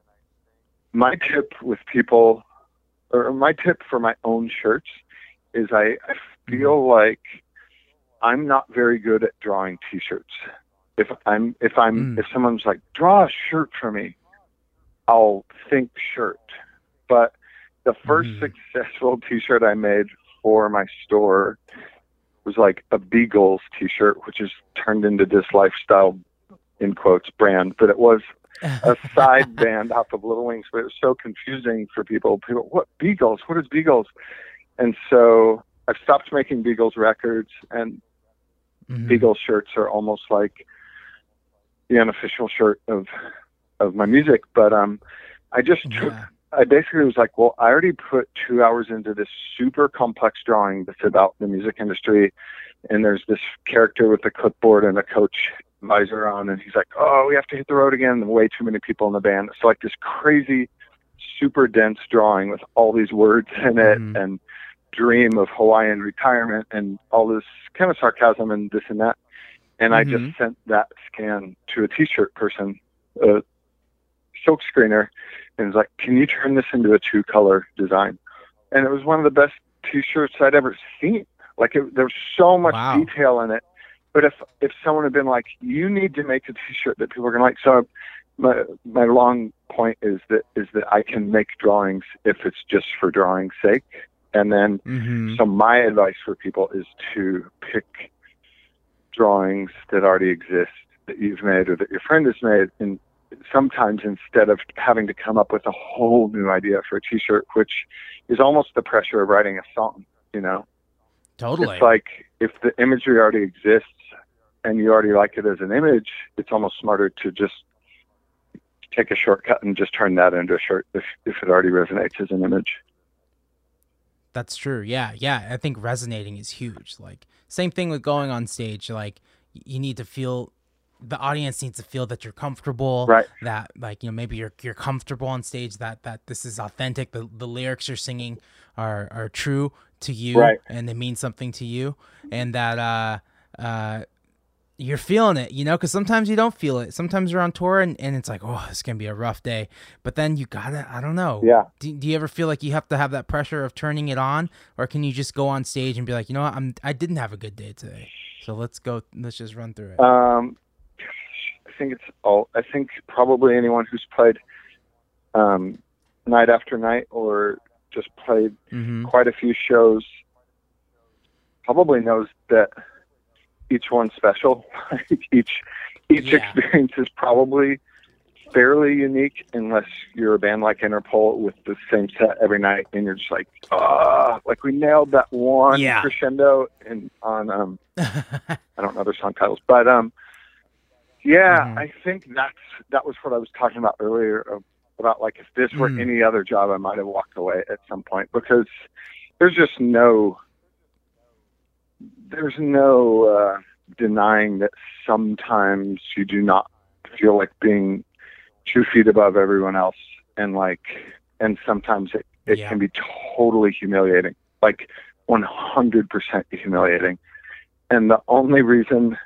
my tip with people, or my tip for my own shirts, is I, I feel like I'm not very good at drawing t-shirts. If I'm, if I'm, Mm. if someone's like, draw a shirt for me, I'll think shirt. But the first Mhm. successful t-shirt I made for my store was like a Beagles t-shirt, which is turned into this lifestyle, in quotes, brand, but it was a side band off of Little Wings, but it was so confusing for people. People, what Beagles? What is Beagles? And so I've stopped making Beagles records, and Mhm. Beagles shirts are almost like the unofficial shirt of of my music. But um, I just took. Yeah. I basically was like, well, I already put two hours into this super complex drawing that's about the music industry, and there's this character with a clipboard and a coach visor on, and he's like, oh, we have to hit the road again, and way too many people in the band. It's like this crazy, super dense drawing with all these words in it, Mhm. and dream of Hawaiian retirement, and all this kind of sarcasm and this and that. And I Mhm. just sent that scan to a t-shirt person, a silk screener, and was like, can you turn this into a two color design? And it was one of the best t-shirts I'd ever seen. Like, it, there was so much Wow. detail in it, but if if someone had been like, you need to make a T-shirt that people are gonna like, so my my long point is that is that I can make drawings if it's just for drawing's sake, and then Mm-hmm. so my advice for people is to pick drawings that already exist that you've made or that your friend has made, and sometimes instead of having to come up with a whole new idea for a T-shirt, which is almost the pressure of writing a song, you know. Totally. It's like if the imagery already exists and you already like it as an image, it's almost smarter to just take a shortcut and just turn that into a shirt if, if it already resonates as an image. That's true. Yeah. Yeah. I think resonating is huge. Like, same thing with going on stage. Like, you need to feel, the audience needs to feel that you're comfortable, Right. that, like, you know, maybe you're you're comfortable on stage, that that this is authentic, the the lyrics you're singing are are true to you, Right. and they mean something to you, and that uh uh you're feeling it, you know, because sometimes you don't feel it. Sometimes you're on tour and, and it's like, oh, it's gonna be a rough day, but then you gotta, I don't know. Yeah. Do, do you ever feel like you have to have that pressure of turning it on, or can you just go on stage and be like, you know what, I'm I didn't have a good day today, so let's go, let's just run through it. Um, I think it's all. I think probably anyone who's played um, night after night or just played Mm-hmm. quite a few shows probably knows that each one's special. each each Yeah. experience is probably fairly unique, unless you're a band like Interpol with the same set every night, and you're just like, ah, like we nailed that one Yeah. crescendo and on um. I don't know their song titles, but um, yeah, Mhm. I think that's that was what I was talking about earlier of, about like if this were Mm. any other job, I might have walked away at some point, because there's just no there's no uh, denying that sometimes you do not feel like being two feet above everyone else, and like and sometimes it, it Yeah. can be totally humiliating, like one hundred percent humiliating. And the only reason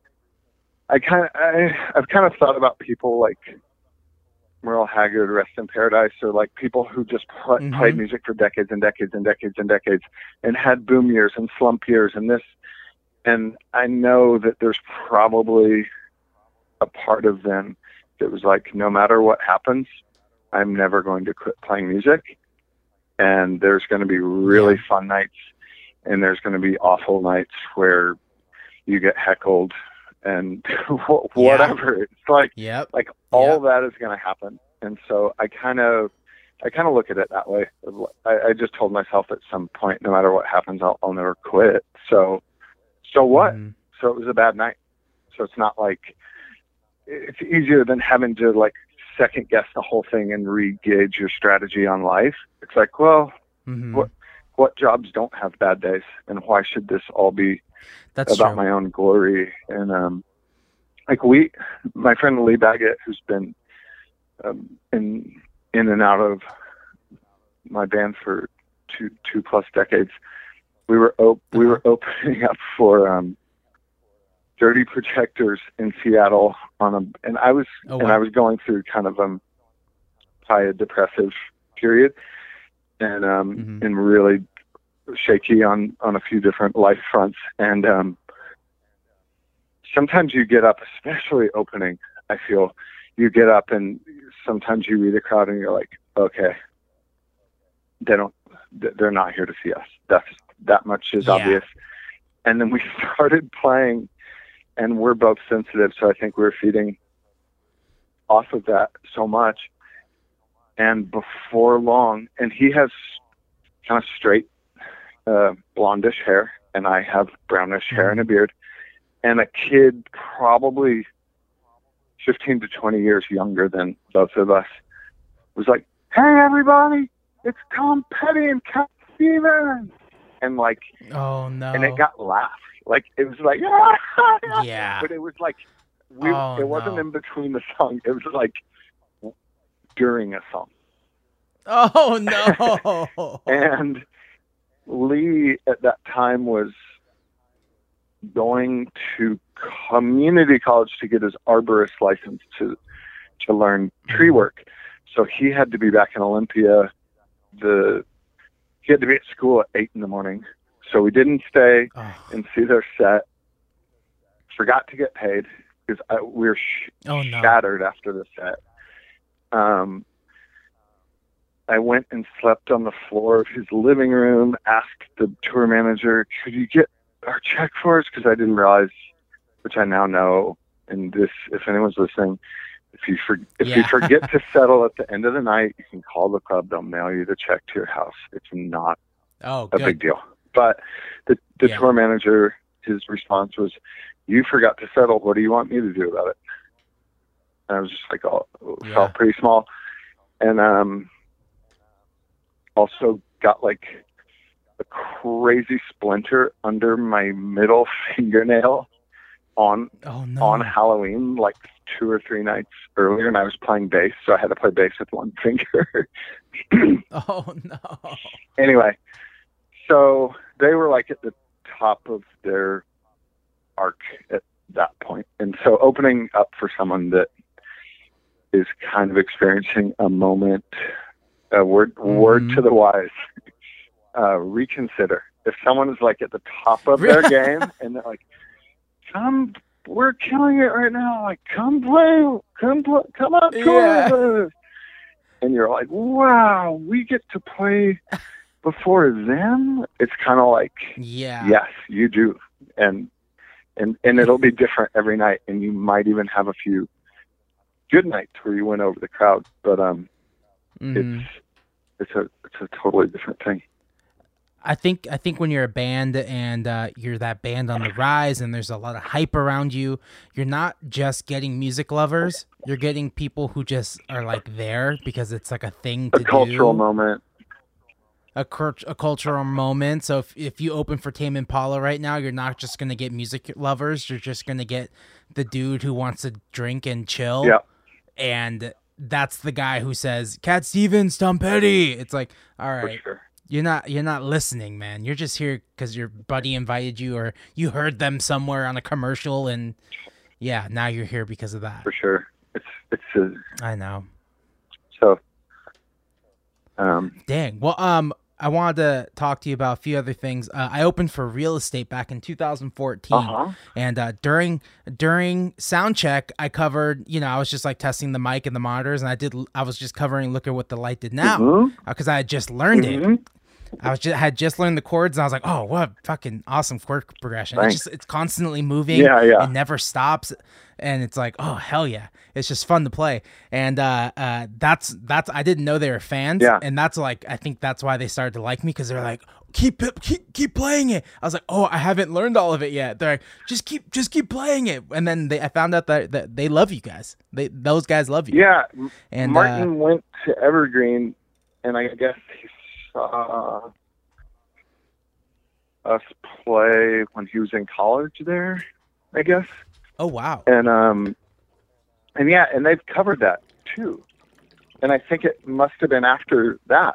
I kind of, I, I've kind of thought about people like Merle Haggard, Rest in Paradise, or like people who just pl- Mhm. played music for decades and decades and decades and decades and had boom years and slump years and this. And I know that there's probably a part of them that was like, no matter what happens, I'm never going to quit playing music. And there's going to be really Yeah. fun nights, and there's going to be awful nights where you get heckled and wh- whatever. It's like, Yep. like all Yep. that is going to happen. And so I kind of, I kind of look at it that way. I, I just told myself at some point, no matter what happens, I'll, I'll never quit. So, so what? Mhm. So it was a bad night. So it's not like, it's easier than having to like second guess the whole thing and re-gauge your strategy on life. It's like, well, Mhm. what, what jobs don't have bad days, and why should this all be That's about true. my own glory? And um, like we, my friend Lee Baggett, who's been um, in in and out of my band for two two plus decades, we were op- we were opening up for um, Dirty Protectors in Seattle on a, and I was Oh, and wow. I was going through kind of um, probably a depressive period, and um, Mhm. and really shaky on on a few different life fronts. And um, sometimes you get up, especially opening, I feel you get up and sometimes you read a crowd and you're like, okay, they don't, they're not here to see us. That's that much is Yeah. obvious. And then we started playing, and we're both sensitive, so I think we we're feeding off of that so much. And before long, and he has kind of straight uh, blondish hair, and I have brownish hair and a beard. And a kid probably fifteen to twenty years younger than both of us was like, "Hey, everybody, it's Tom Petty and Cat Stevens." And like, Oh no. and it got laughs. Like, it was like, Yeah. but it was like, we, Oh, it wasn't no. in between the song. It was like during a song. Oh no. And Lee at that time was going to community college to get his arborist license to to learn tree work. So he had to be back in Olympia. The he had to be at school at eight in the morning. So we didn't stay Oh. and see their set. forgot to get paid because I, we were sh- Oh, no. shattered after the set. Um, I went and slept on the floor of his living room, asked the tour manager, could you get our check for us? Because I didn't realize, which I now know, and this, if anyone's listening, if you for, if Yeah. you forget to settle at the end of the night, you can call the club. They'll mail you the check to your house. It's not Oh, a good. big deal. But the, the Yeah. tour manager, his response was, you forgot to settle. What do you want me to do about it? And I was just like, oh, Yeah. felt pretty small. And um, also got like a crazy splinter under my middle fingernail on Oh, no. on Halloween, like two or three nights earlier, and I was playing bass, so I had to play bass with one finger. Oh, no. Anyway, so they were like at the top of their arc at that point. And so opening up for someone that is kind of experiencing a moment, a word, Mm-hmm. word to the wise, uh, reconsider. If someone is like at the top of their game and they're like, come, we're killing it right now. Like, come play, come play, come on, Yeah. tour. And you're like, wow, we get to play before them. It's kind of like, Yeah. yes, you do. And, and, and it'll be different every night. And you might even have a few good nights where you win over the crowd, but, um, Mhm. it's, it's a, it's a totally different thing. I think I think when you're a band and uh, you're that band on the rise and there's a lot of hype around you, you're not just getting music lovers. You're getting people who just are like there because it's like a thing to A cultural do. moment. A, cult- a cultural moment. So if, if you open for Tame Impala right now, you're not just going to get music lovers. You're just going to get the dude who wants to drink and chill. Yeah. And that's the guy who says, Cat Stevens, Tom Petty. It's like, all For right. sure. You're not you're not listening, man. You're just here because your buddy invited you, or you heard them somewhere on a commercial, and yeah, now you're here because of that. For sure. It's, it's, a, I know. so, um, Dang. Well, um, I wanted to talk to you about a few other things. Uh, I opened for Real Estate back in two thousand fourteen, uh-huh. and uh, during during sound check, I covered. You know, I was just like testing the mic and the monitors, and I did. I was just covering "Look at What the Light Did Now" Mhm. because I had just learned it. Mhm. I was just had just learned the chords, and I was like, "Oh, what a fucking awesome chord progression!" Thanks. It's just it's constantly moving. Yeah, yeah. It never stops, and it's like, "Oh, hell yeah!" It's just fun to play, and uh, uh, that's that's I didn't know they were fans, Yeah. and that's like I think that's why they started to like me because they're like, "Keep it, keep keep playing it." I was like, "Oh, I haven't learned all of it yet." They're like, "Just keep just keep playing it," and then they I found out that, that they love you guys. They those guys love you. Yeah. And, Martin uh, went to Evergreen, and I guess he saw us play when he was in college there, I guess. Oh wow. And, um, and yeah, and they've covered that too. And I think it must have been after that.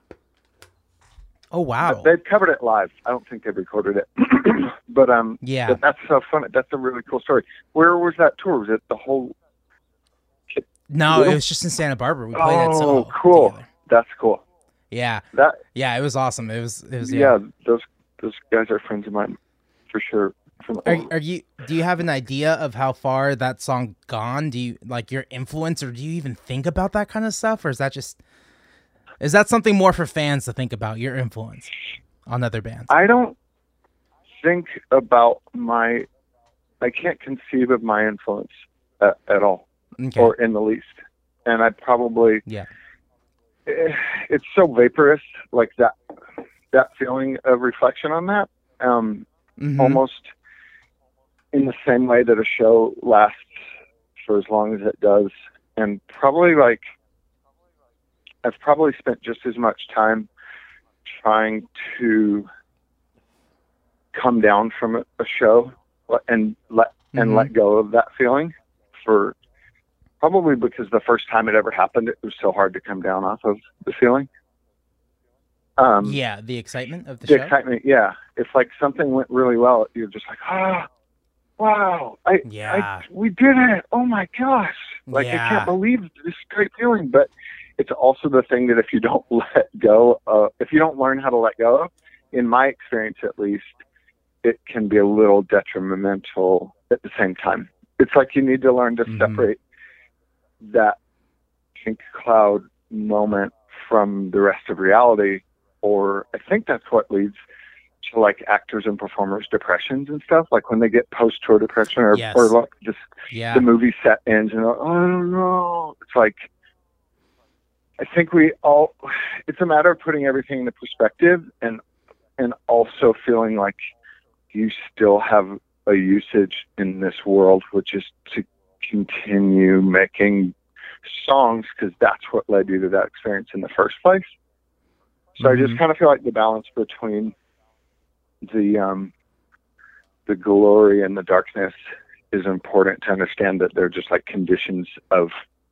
Oh wow. But they've covered it live. I don't think they've recorded it. but, um, Yeah. but that's so funny. That's a really cool story. Where was that tour? Was it the whole? No, Little- it was just in Santa Barbara. We played that solo Oh, cool. together. That's cool. Yeah, That, yeah, it was awesome. It was, it was. Yeah. yeah, those those guys are friends of mine for sure. From Are are you? Do you have an idea of how far that song gone? Do you like your influence, or do you even think about that kind of stuff, or is that just? Is that something more for fans to think about? Your influence on other bands. I don't think about my. I can't conceive of my influence at, at all, Okay. or in the least. And I probably. Yeah. eh, It's so vaporous, like that. That feeling of reflection on that, um, Mhm. almost in the same way that a show lasts for as long as it does, and probably like I've probably spent just as much time trying to come down from a, a show and let and Mhm. let go of that feeling for probably because the first time it ever happened, it was so hard to come down off of the feeling. Um, Yeah, the excitement of the, the show. excitement, yeah. If like something went really well, you're just like, ah, wow, I, Yeah. I, we did it. Oh my gosh. Like, I Yeah. can't believe this great feeling. But it's also the thing that if you don't let go, uh, if you don't learn how to let go of, in my experience at least, it can be a little detrimental at the same time. It's like you need to learn to Mhm. separate that pink cloud moment from the rest of reality, or I think that's what leads to like actors and performers depressions and stuff, like when they get post-tour depression, or, Yes. or like just Yeah. the movie set ends and oh, I don't know. It's like, I think we all, it's a matter of putting everything into perspective, and and also feeling like you still have a usage in this world, which is to continue making songs, because that's what led you to that experience in the first place. So I just Mhm. kind of feel like the balance between the um, the glory and the darkness is important to understand, that they're just like conditions of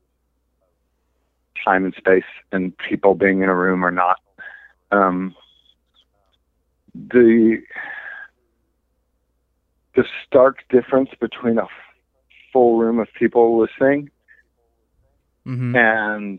time and space, and people being in a room or not. Um, the the stark difference between a full room of people listening Mhm. and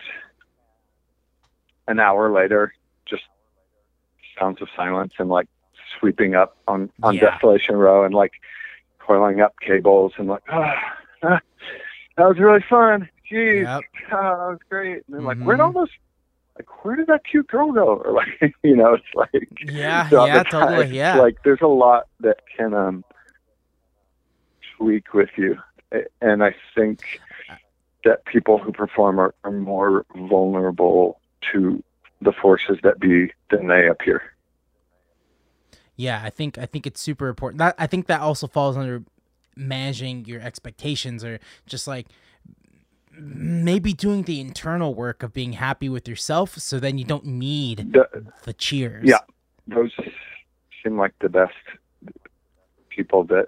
an hour later, just sounds of silence and like sweeping up on, on Yeah. Desolation Row and like coiling up cables and like, ah, ah, that was really fun. Jeez, Yep. ah, that was great. And then like, Mhm. where'd all those, like, where did that cute girl go? Or like, you know, it's like, Yeah. throughout Yeah. the time, Totally. it's Yeah. like there's a lot that can um, tweak with you. And I think that people who perform are, are more vulnerable to the forces that be than they appear. Yeah, I think I think it's super important. That I think that also falls under managing your expectations, or just like maybe doing the internal work of being happy with yourself, so then you don't need The, the cheers. yeah, those seem like the best people that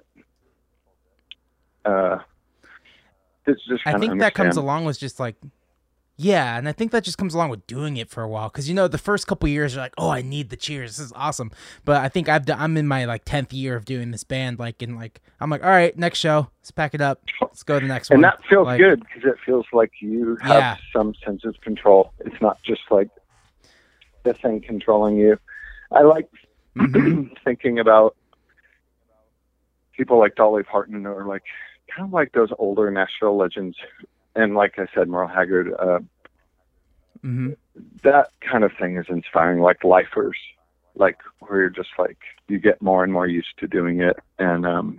uh, it's just I kind of think that comes understand. along with just like, yeah, and I think that just comes along with doing it for a while, because you know the first couple years you're like, oh, I need the cheers, this is awesome. But I think I've done, I'm in my like tenth year of doing this band, like in like I'm like, all right, next show, let's pack it up, let's go to the next And one. that feels like, good, because it feels like you have Yeah. some sense of control. It's not just like the thing controlling you. I like Mhm. thinking about people like Dolly Parton, or like kind of like those older Nashville legends. And like I said, Merle Haggard, uh, Mhm. that kind of thing is inspiring, like lifers, like where you're just like, you get more and more used to doing it, and um,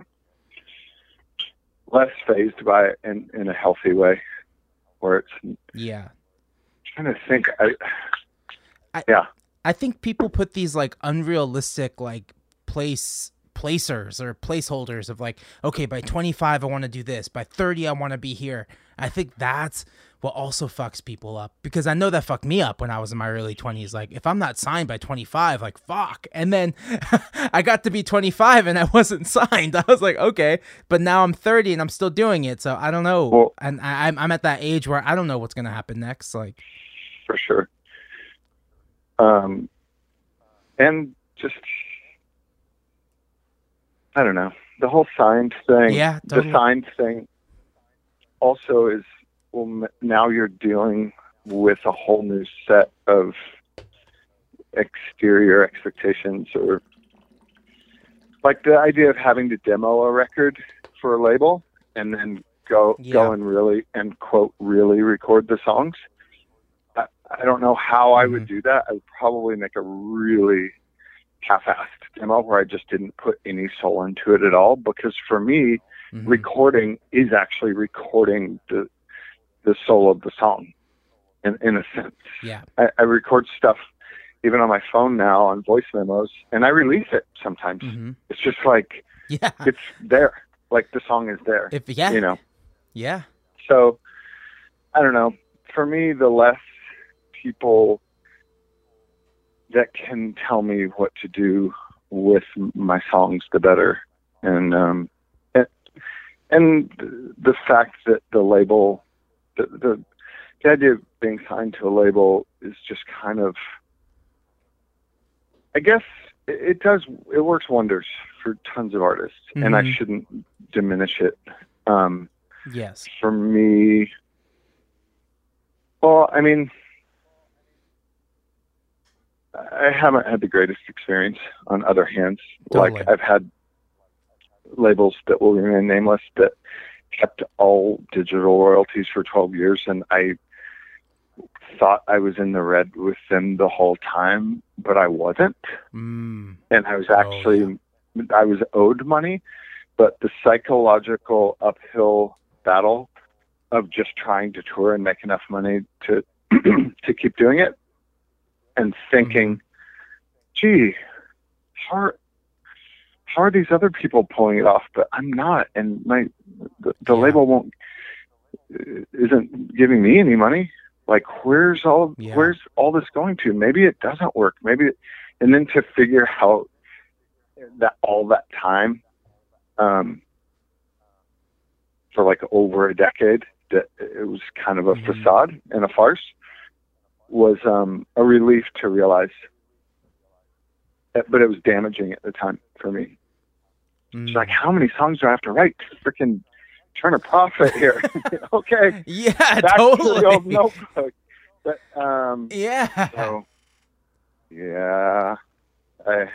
less phased by it in, in a healthy way, where it's Yeah. trying to think. I, I, yeah. I think people put these like unrealistic like place placers or placeholders of like, okay, by twenty-five I want to do this, by thirty I want to be here. I think that's what also fucks people up, because I know that fucked me up when I was in my early twenties. Like, if I'm not signed by twenty-five, like, fuck. And then I got to be twenty-five and I wasn't signed. I was like, okay, but now I'm thirty and I'm still doing it, so I don't know. Well, and I, I'm I'm at that age where I don't know what's gonna happen next. Like, for sure. Um, and just, I don't know, the whole signed thing. Yeah, totally. The signed thing also is, well, now you're dealing with a whole new set of exterior expectations, or like the idea of having to demo a record for a label and then go Yeah. go and really and quote really record the songs. I, I don't know how I would do that. I would probably make a really half-assed demo where I just didn't put any soul into it at all, because for me, Mhm. recording is actually recording the the soul of the song in, in a sense. Yeah. I, I record stuff even on my phone now on voice memos, and I release it sometimes. Mm-hmm. It's just like, Yeah. it's there. Like the song is there, If yeah. you know? Yeah. So I don't know. For me, the less people that can tell me what to do with my songs, the better. And, um, and, and the fact that the label, the, the, the idea of being signed to a label is just kind of, I guess it, it does, it works wonders for tons of artists, mm-hmm. and I shouldn't diminish it. Um, yes. For me, well, I mean, I haven't had the greatest experience on other hands. Totally. Like I've had labels that will remain nameless that kept all digital royalties for twelve years, and I thought I was in the red with them the whole time, but I wasn't. Mm. And I was Oh, actually, yeah. I was owed money, but the psychological uphill battle of just trying to tour and make enough money to to keep doing it, and thinking, mm-hmm. gee, how are, how are these other people pulling it off, but I'm not, and my the, the yeah. label won't isn't giving me any money. Like, where's all yeah. where's all this going to? Maybe it doesn't work. Maybe, it, and then to figure out that all that time, um, for like over a decade, that it was kind of a mm-hmm. facade and a farce, was um, a relief to realize. But it was damaging at the time for me. Mm. It's like, how many songs do I have to write to freaking turn a profit here? Okay. Yeah, back totally. to the old notebook. But, um, yeah. So, yeah. I,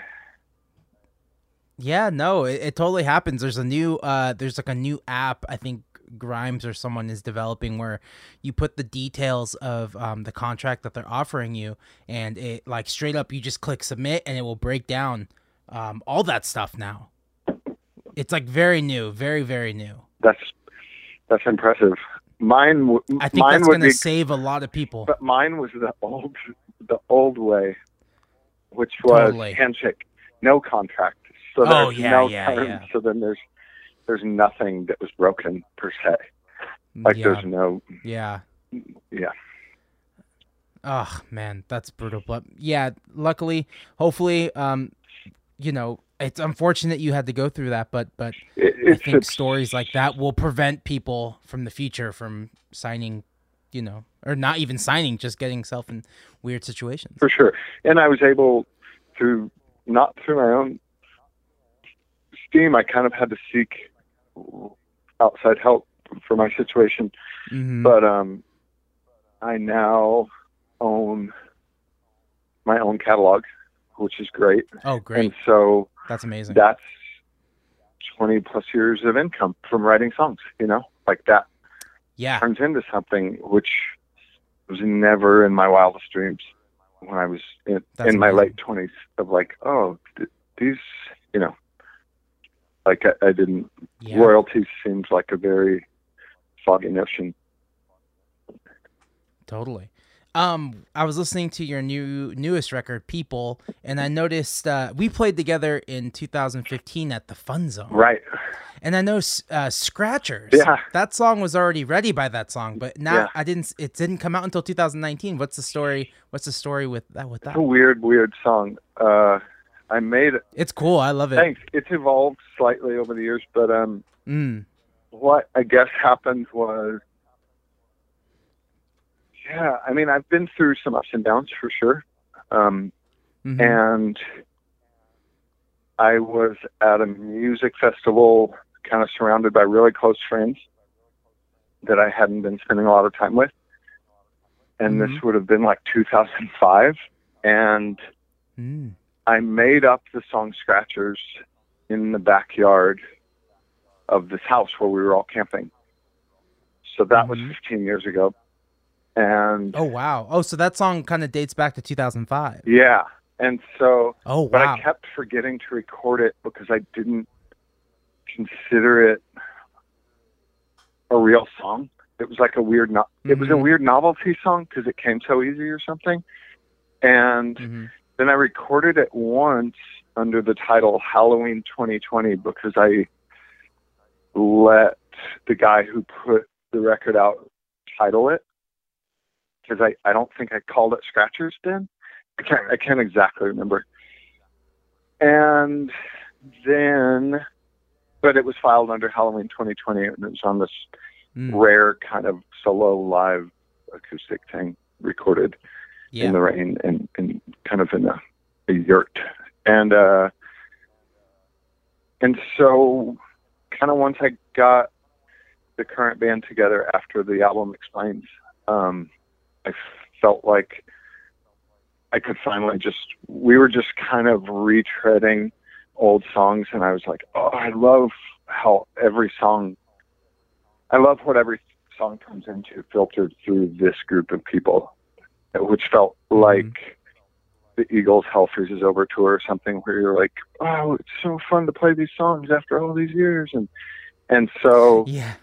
yeah, no, it, it totally happens. There's a new, uh, there's like a new app, I think Grimes or someone is developing, where you put the details of um, the contract that they're offering you, and it like straight up, you just click submit and it will break down um, all that stuff now. It's like very new, very, very new. That's, that's impressive. Mine, w- I think mine that's would going to be, save a lot of people. But mine was the old, the old way, which was totally. handshake, no contract. So there's oh, yeah, no yeah, terms. Yeah. So then there's, there's nothing that was broken per se. Like yeah. there's no, yeah, yeah. Oh man, that's brutal. But yeah, luckily, hopefully, um, you know, it's unfortunate you had to go through that, but but it, I think it's, stories like that will prevent people from the future from signing, you know, or not even signing, just getting yourself in weird situations. For sure. And I was able to, not through my own steam, I kind of had to seek outside help for my situation. Mm-hmm. But um, I now own my own catalog, which is great. Oh, great. And so that's amazing. That's twenty plus years of income from writing songs, you know, like that yeah. turns into something which was never in my wildest dreams when I was in, in my late twenties of like, oh, th- these, you know, like I, I didn't, yeah. royalties seems like a very foggy notion. Totally. Um, I was listening to your new newest record, People, and I noticed uh, we played together in two thousand fifteen at the Fun Zone. Right. And I know uh, Scratchers. Yeah. That song was already ready by that song, but now yeah. I didn't. It didn't come out until two thousand nineteen. What's the story? What's the story with that? With that? It's a weird, weird song. Uh, I made it. It's cool. I love it. Thanks. It's evolved slightly over the years, but um, mm. what I guess happened was. Yeah, I mean, I've been through some ups and downs for sure. Um, mm-hmm. And I was at a music festival kind of surrounded by really close friends that I hadn't been spending a lot of time with. And mm-hmm. this would have been like two thousand five. And mm. I made up the song Scratchers in the backyard of this house where we were all camping. So that mm-hmm. was fifteen years ago. And oh wow! Oh, so that song kind of dates back to two thousand five. Yeah, and so oh wow! But I kept forgetting to record it because I didn't consider it a real song. It was like a weird, no- mm-hmm. it was a weird novelty song because it came so easy or something. And mm-hmm. then I recorded it once under the title Halloween twenty twenty because I let the guy who put the record out title it. Because I, I don't think I called it Scratchers then. I can't I can't exactly remember. And then, but it was filed under Halloween twenty twenty, and it was on this mm. rare kind of solo live acoustic thing recorded yeah. in the rain and, and kind of in a, a yurt. And uh, and so, kind of once I got the current band together after the album Explains, um, I felt like I could finally just, we were just kind of retreading old songs, and I was like, oh, I love how every song, I love what every song comes into filtered through this group of people, which felt Mm-hmm. like the Eagles' Hell Freezes Over tour or something, where you're like, oh, it's so fun to play these songs after all these years. And, and so, Yeah.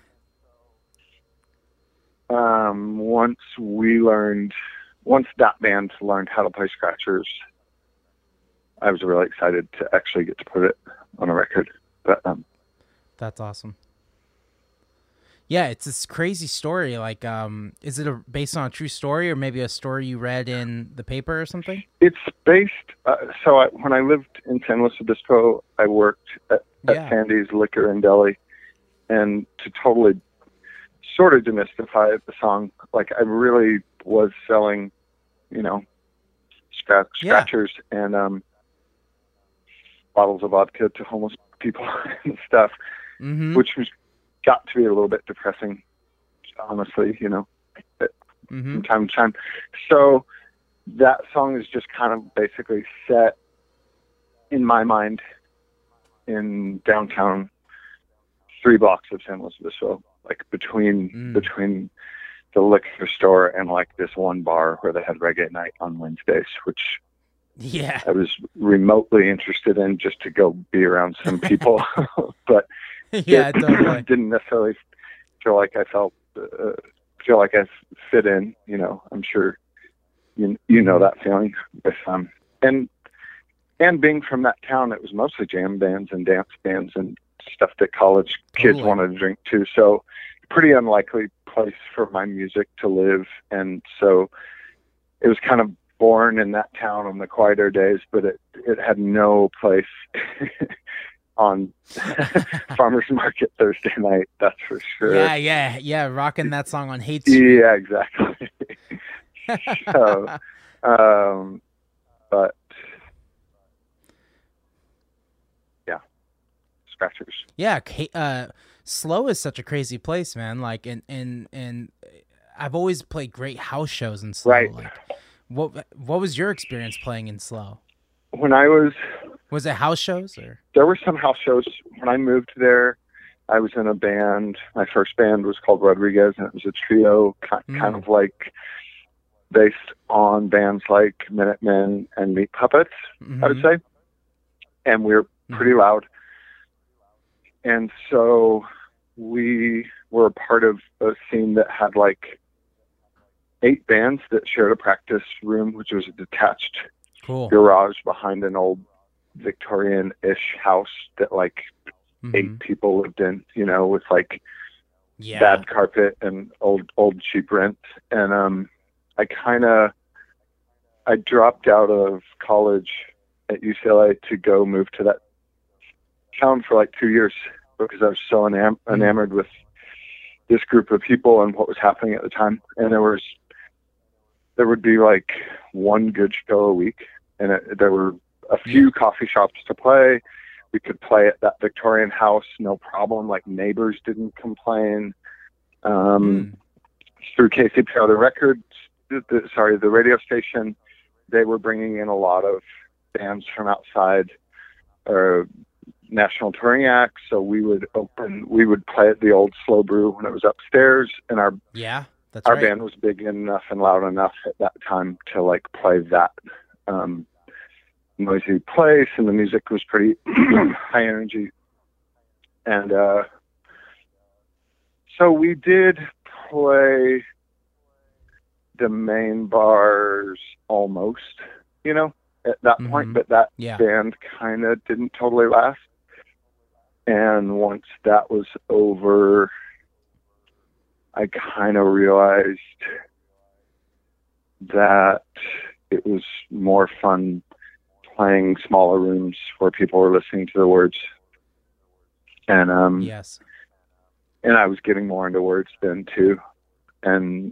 um, once we learned, once that band learned how to play Scratchers, I was really excited to actually get to put it on a record. But, um, That's awesome. Yeah, it's this crazy story. Like, um, is it a, based on a true story, or maybe a story you read in the paper or something? it's based, uh, so I, when I lived in San Luis Obispo, I worked at, at Yeah. Sandy's Liquor and Deli, and to totally sort of demystify the song, like I really was selling, you know, scratch, Yeah. scratchers and um, bottles of vodka to homeless people and stuff, Mm-hmm. which was got to be a little bit depressing, honestly, you know, Mm-hmm. from time to time. So that song is just kind of basically set in my mind in downtown, three blocks of San Luis Obispo, like between Mm. between the liquor store and like this one bar where they had reggae night on Wednesdays, which Yeah. I was remotely interested in just to go be around some people, but Yeah, it totally. didn't necessarily feel like I felt uh, feel like I fit in. You know, I'm sure you you know Mhm. that feeling with um and and being from that town, it was mostly jam bands and dance bands and stuff that college kids Totally. wanted to drink too. So pretty unlikely place for my music to live, and so it was kind of born in that town on the quieter days, but it it had no place on farmers market Thursday night, that's for sure. Yeah, yeah, yeah. Rocking that song on Hate Street. Yeah, exactly. So, um, but yeah, Scratchers. Yeah, ca- uh, Slow is such a crazy place, man. Like, and and and I've always played great house shows in Slow. Right. Like, what what was your experience playing in Slow? When I was, Was it house shows or? there were some house shows. When I moved there, I was in a band. My first band was called Rodriguez, and it was a trio, kind, Mm. kind of like based on bands like Minutemen and Meat Puppets, I would Mhm. say. And we were pretty Mhm. loud. And so we were a part of a scene that had like eight bands that shared a practice room, which was a detached Cool. garage behind an old Victorian-ish house that like Mhm. eight people lived in, you know, with like Yeah. bad carpet and old old cheap rent. And um I kind of I dropped out of college at U C L A to go move to that town for like two years because I was so enam- enamored with this group of people and what was happening at the time. And there was there would be like one good show a week, and it, there were a few Yeah. coffee shops to play. We could play at that Victorian house, no problem. Like neighbors didn't complain. Um, Mm. Through K C P R, the records, the, the, sorry, the radio station, they were bringing in a lot of bands from outside, or national touring acts. So we would open, we would play at the old Slow Brew when it was upstairs, and our Yeah. That's our right. band was big enough and loud enough at that time to like play that um, noisy place, and the music was pretty high energy. And uh, so we did play the main bars almost, you know, at that Mhm. point, but that Yeah. band kind of didn't totally last. And once that was over, I kind of realized that it was more fun playing smaller rooms where people were listening to the words. And um Yes. and I was getting more into words then too. And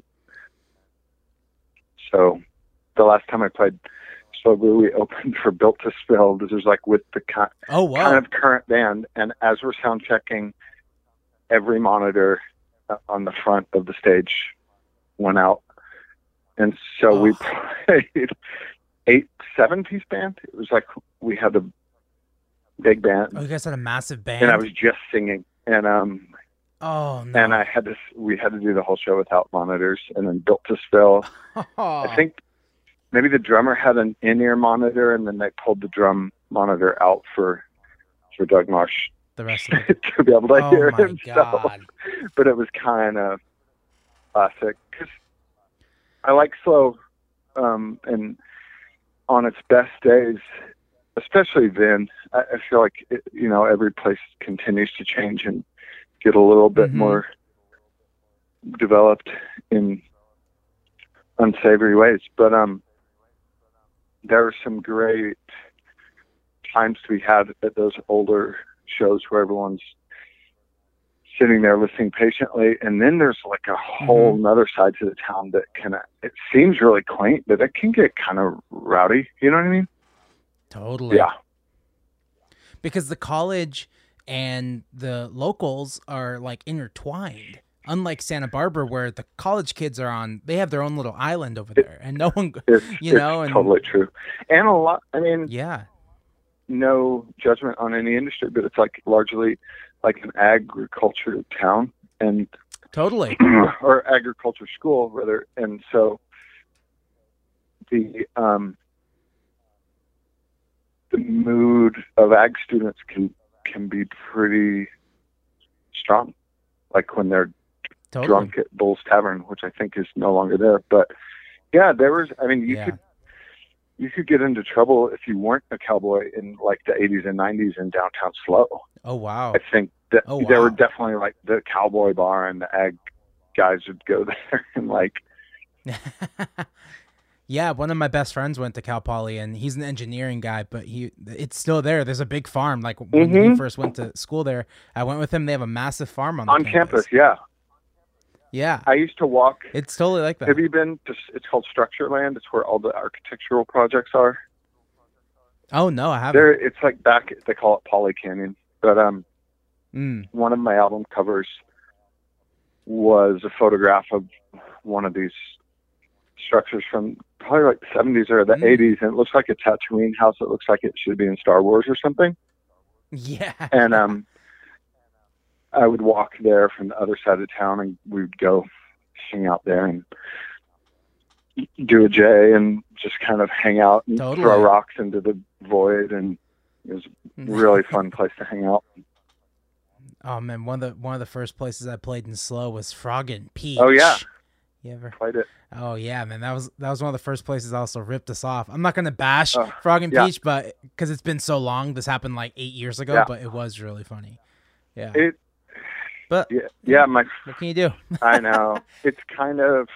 so the last time I played Slow Brew, we opened for Built to Spill. This was like with the kind, Oh wow. kind of current band. And as we're sound checking, every monitor uh, on the front of the stage went out. And so we Oh. played eight, seven piece band. It was like we had the big band, Oh, you guys had a massive band. and I was just singing, and um, oh no. and I had to we had to do the whole show without monitors, and then built to spill. I think maybe the drummer had an in-ear monitor, and then they pulled the drum monitor out for for Doug Marsh the rest of it to be able to oh hear my himself. God. But it was kind of classic because I like slow, um, and on its best days, especially then, I, I feel like it, you know every place continues to change and get a little bit Mm-hmm. more developed in unsavory ways. But um, there were some great times to be had at those older shows where everyone's sitting there listening patiently, and then there's like a whole Mm-hmm. nother side to the town that can, it seems really quaint, but it can get kind of rowdy. You know what I mean? Totally. Yeah. Because the college and the locals are like intertwined. Unlike Santa Barbara, where the college kids are on, they have their own little island over there, and no one, It's, you it's know, and totally true. And a lot, I mean, yeah, no judgment on any industry, but it's like largely like an agriculture town, and totally. or agriculture school rather. And so the um, the mood of ag students can can be pretty strong, like when they're Totally. drunk at Bull's Tavern, which I think is no longer there. But yeah, there was. I mean, you Yeah. could you could get into trouble if you weren't a cowboy in like the eighties and nineties in downtown Slow. Oh wow. I think that Oh, there were wow. definitely like the cowboy bar, and the ag guys would go there and like. Yeah, one of my best friends went to Cal Poly, and he's an engineering guy, but he it's still there. There's a big farm. Like when he Mhm. first went to school there, I went with him. They have a massive farm on the On campus, yeah. Yeah, I used to walk. it's totally like that. Have you been to? It's called Structure Land. It's where all the architectural projects are. Oh no, I haven't. There, it's like back. They call it Poly Canyon. But um, Mm. one of my album covers was a photograph of one of these structures from probably like the seventies or the Mm. eighties, and it looks like a Tatooine house. It looks like it should be in Star Wars or something. Yeah. And um, I would walk there from the other side of town, and we'd go hang out there and do a J and just kind of hang out and Totally. throw rocks into the void. And it was a really fun place to hang out. Oh man, one of the one of the first places I played in Slow was Frog and Peach. Oh, yeah. You ever? Played it. Oh yeah, man. That was that was one of the first places I also ripped us off. I'm not gonna bash Oh, Frog and yeah. Peach, but because it's been so long, this happened like eight years ago. Yeah. But it was really funny. Yeah. It, But yeah, yeah, my, what can you do? I know. It's kind of,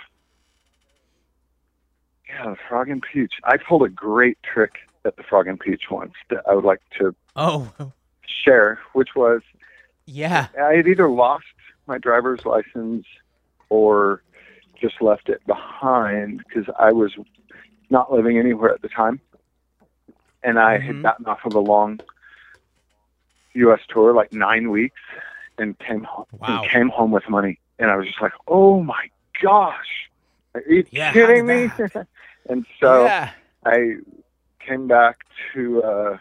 yeah, the Frog and Peach. I pulled a great trick at the Frog and Peach once that I would like to Oh share, which was yeah. I had either lost my driver's license or just left it behind because I was not living anywhere at the time. And I Mhm. had gotten off of a long U S tour, like nine weeks, and came home, Wow. and came home with money. And I was just like, oh my gosh, are you Yeah, how kidding did me? that happen? And so yeah. I came back to uh,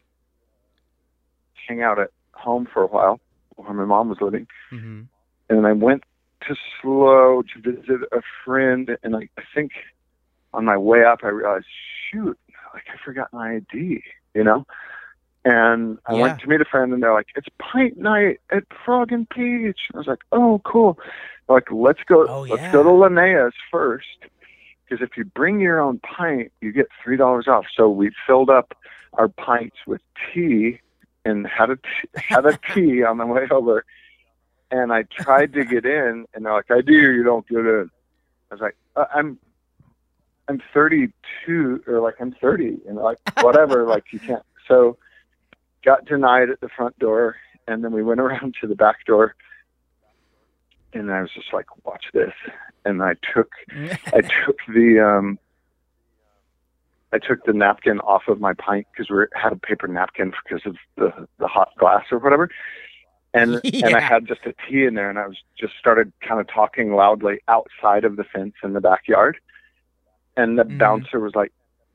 hang out at home for a while where my mom was living. hmm And I went to Slow to visit a friend. And I, I think on my way up, I realized, shoot, like I forgot my I D, you know? And I Yeah. went to meet a friend, and they're like, it's pint night at Frog and Peach. I was like, oh, cool. They're like, let's go, Oh, let's yeah. go to Linnea's first. Because if you bring your own pint, you get three dollars off. So we filled up our pints with tea and had a, t- had a tea on the way over. And I tried to get in, and they're like, I do, you don't get in. I was like, uh, I'm I'm thirty-two, or like, I'm thirty, and like, whatever, like, you can't. So got denied at the front door, and then we went around to the back door, and I was just like, watch this. And I took, I took the, um, I took the napkin off of my pint because we had a paper napkin because of the, the hot glass or whatever. And, and I Yeah. had just a tea in there, and I was just started kind of talking loudly outside of the fence in the backyard. And the Mhm. bouncer was like,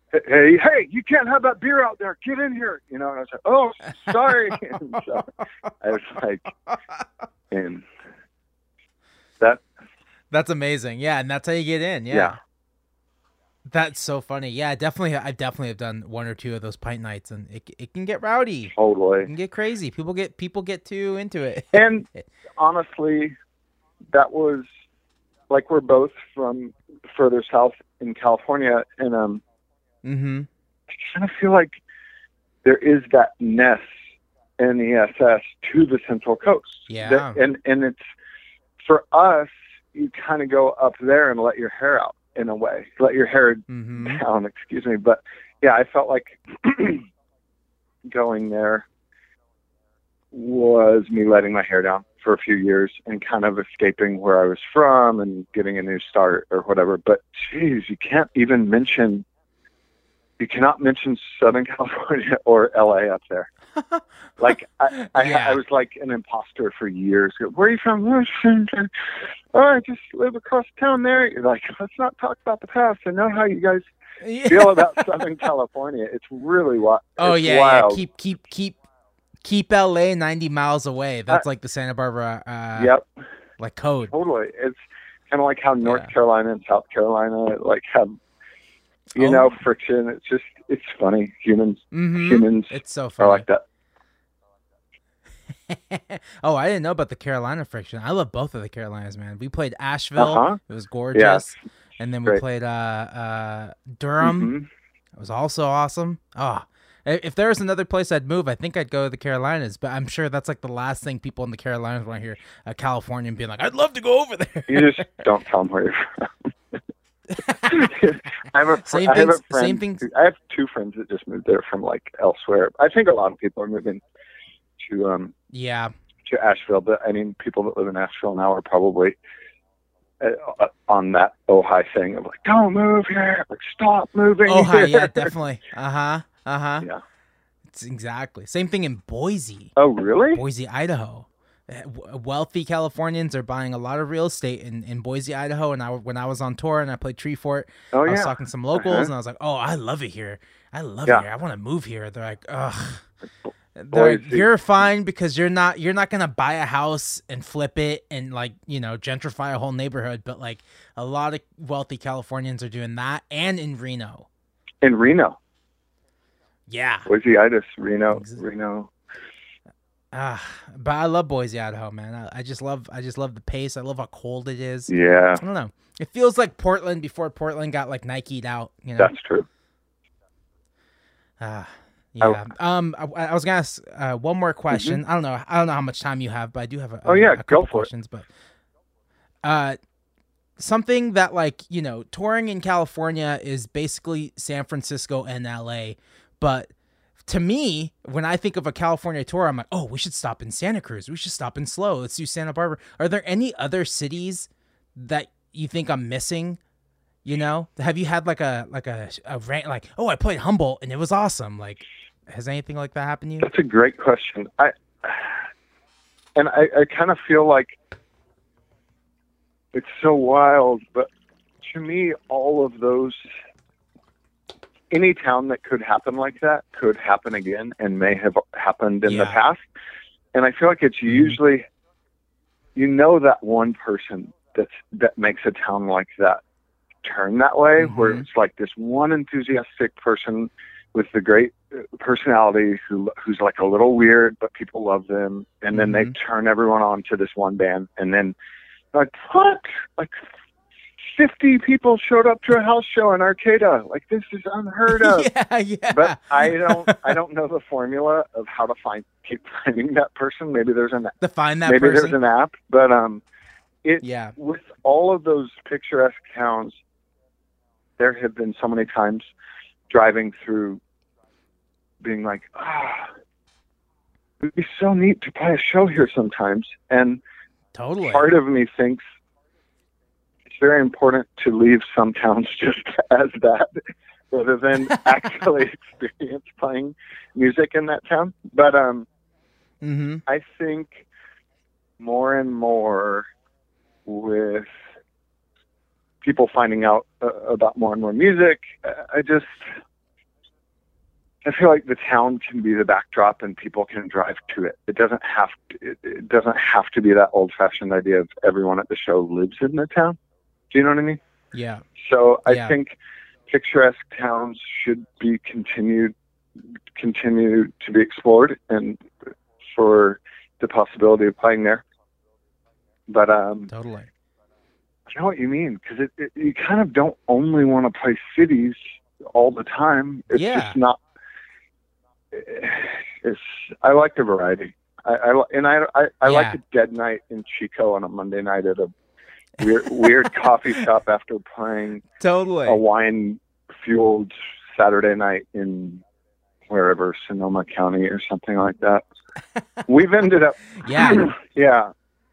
hey, hey, you can't have that beer out there. Get in here. You know, and I was like, oh, sorry. And so I was like, and that. That's amazing. Yeah. And that's how you get in. Yeah. Yeah. That's so funny. Yeah, definitely. I definitely have done one or two of those pint nights, and it it can get rowdy. Totally. It can get crazy. People get people get too into it. And honestly, that was like, we're both from further south in California, and um, mm-hmm. I kind of feel like there is that ness, N E S S, to the Central Coast. Yeah. That, and and it's, for us, you kind of go up there and let your hair out in a way, let your hair mm-hmm. down. Excuse me, but yeah, I felt like going there was me letting my hair down for a few years and kind of escaping where I was from and getting a new start or whatever. But geez, you can't even mention, you cannot mention Southern California or L A up there. Like I, I, yeah. I was like an imposter for years. Where are you from? Oh, I just live across town there. You're like, let's not talk about the past. I know how you guys yeah. feel about Southern California. It's really wild. Oh it's yeah, wild. yeah. Keep keep keep keep L A ninety miles away. That's uh, like the Santa Barbara. Uh, yep. Like code. Totally. It's kind of like how North yeah. Carolina and South Carolina like have, you oh. know, friction. It's just, it's funny. Humans, mm-hmm. humans. It's so funny. Are like that. Oh, I didn't know about the Carolina friction. I love both of the Carolinas, man. We played Asheville. Uh-huh. It was gorgeous. Yeah. And then we Great. played uh, uh, Durham. Mm-hmm. It was also awesome. Oh, if there was another place I'd move, I think I'd go to the Carolinas. But I'm sure that's like the last thing people in the Carolinas want to hear, a Californian being like, I'd love to go over there. You just don't tell them where you're from. I have a, fr- same I have things, a friend. Same things. Who, I have two friends that just moved there from like elsewhere. I think a lot of people are moving to um yeah to Asheville, but I mean, people that live in Asheville now are probably uh, on that Ojai thing of like, don't move here, like stop moving. Ojai, here. yeah, definitely. Uh huh. Uh huh. Yeah. It's exactly same thing in Boise. Oh, really? Boise, Idaho. Wealthy Californians are buying a lot of real estate in, in Boise, Idaho. And I, when I was on tour and I played Tree Fort, oh, I yeah. was talking to some locals uh-huh. and I was like, oh, I love it here. I love yeah. it here. I want to move here. They're like, ugh. They're like, you're fine because you're not you're not gonna buy a house and flip it and like, you know, gentrify a whole neighborhood. But like a lot of wealthy Californians are doing that, and in Reno. In Reno. Yeah. Boise, Idaho, Reno, Reno. Ah, uh, but I love Boise, Idaho, man. I, I just love, I just love the pace. I love how cold it is. Yeah. I don't know. It feels like Portland before Portland got like Nike'd out. You know. That's true. Ah, uh, yeah. I, um, I, I was gonna ask uh, one more question. Mm-hmm. I don't know. I don't know how much time you have, but I do have a. Oh yeah, a couple go for questions. it. But, uh, something that like you know, touring in California is basically San Francisco and L A, but to me, when I think of a California tour, I'm like, oh, we should stop in Santa Cruz. We should stop in SLO. Let's do Santa Barbara. Are there any other cities that you think I'm missing? You know, have you had like a like a, a rant like, oh, I played Humboldt and it was awesome. Like, has anything like that happened to you? That's a great question. I and I, I kind of feel like it's so wild, but to me, all of those. Any town that could happen like that could happen again and may have happened in yeah. the past. And I feel like it's usually, you know, that one person that's, that makes a town like that turn that way, mm-hmm. where it's like this one enthusiastic person with the great personality who who's like a little weird, but people love them. And then mm-hmm. they turn everyone on to this one band. And then like, what? Like, fifty people showed up to a house show in Arcata. Like, this is unheard of. yeah, yeah. But I don't, I don't know the formula of how to find, keep finding that person. Maybe there's an, to find that maybe person. there's an app, but um, it, yeah. with all of those picturesque towns, there have been so many times driving through, being like, ah, it'd be so neat to play a show here sometimes. And totally, part of me thinks very important to leave some towns just as that rather than actually experience playing music in that town. But um, mm-hmm. I think more and more with people finding out uh, about more and more music, uh, I just, I feel like the town can be the backdrop and people can drive to it. It doesn't have to, it, it doesn't have to be that old fashioned idea of everyone at the show lives in the town. Do you know what I mean? Yeah. So I yeah. think picturesque towns should be continued, continue to be explored, and for the possibility of playing there. But um, totally. I know what you mean, because it, it, you kind of don't only want to play cities all the time. It's yeah. just not. It's. I like the variety. I, I and I I, I yeah. like a dead night in Chico on a Monday night at a weird weird coffee shop after playing totally a wine fueled Saturday night in wherever, Sonoma County or something like that. We've ended up. yeah. yeah.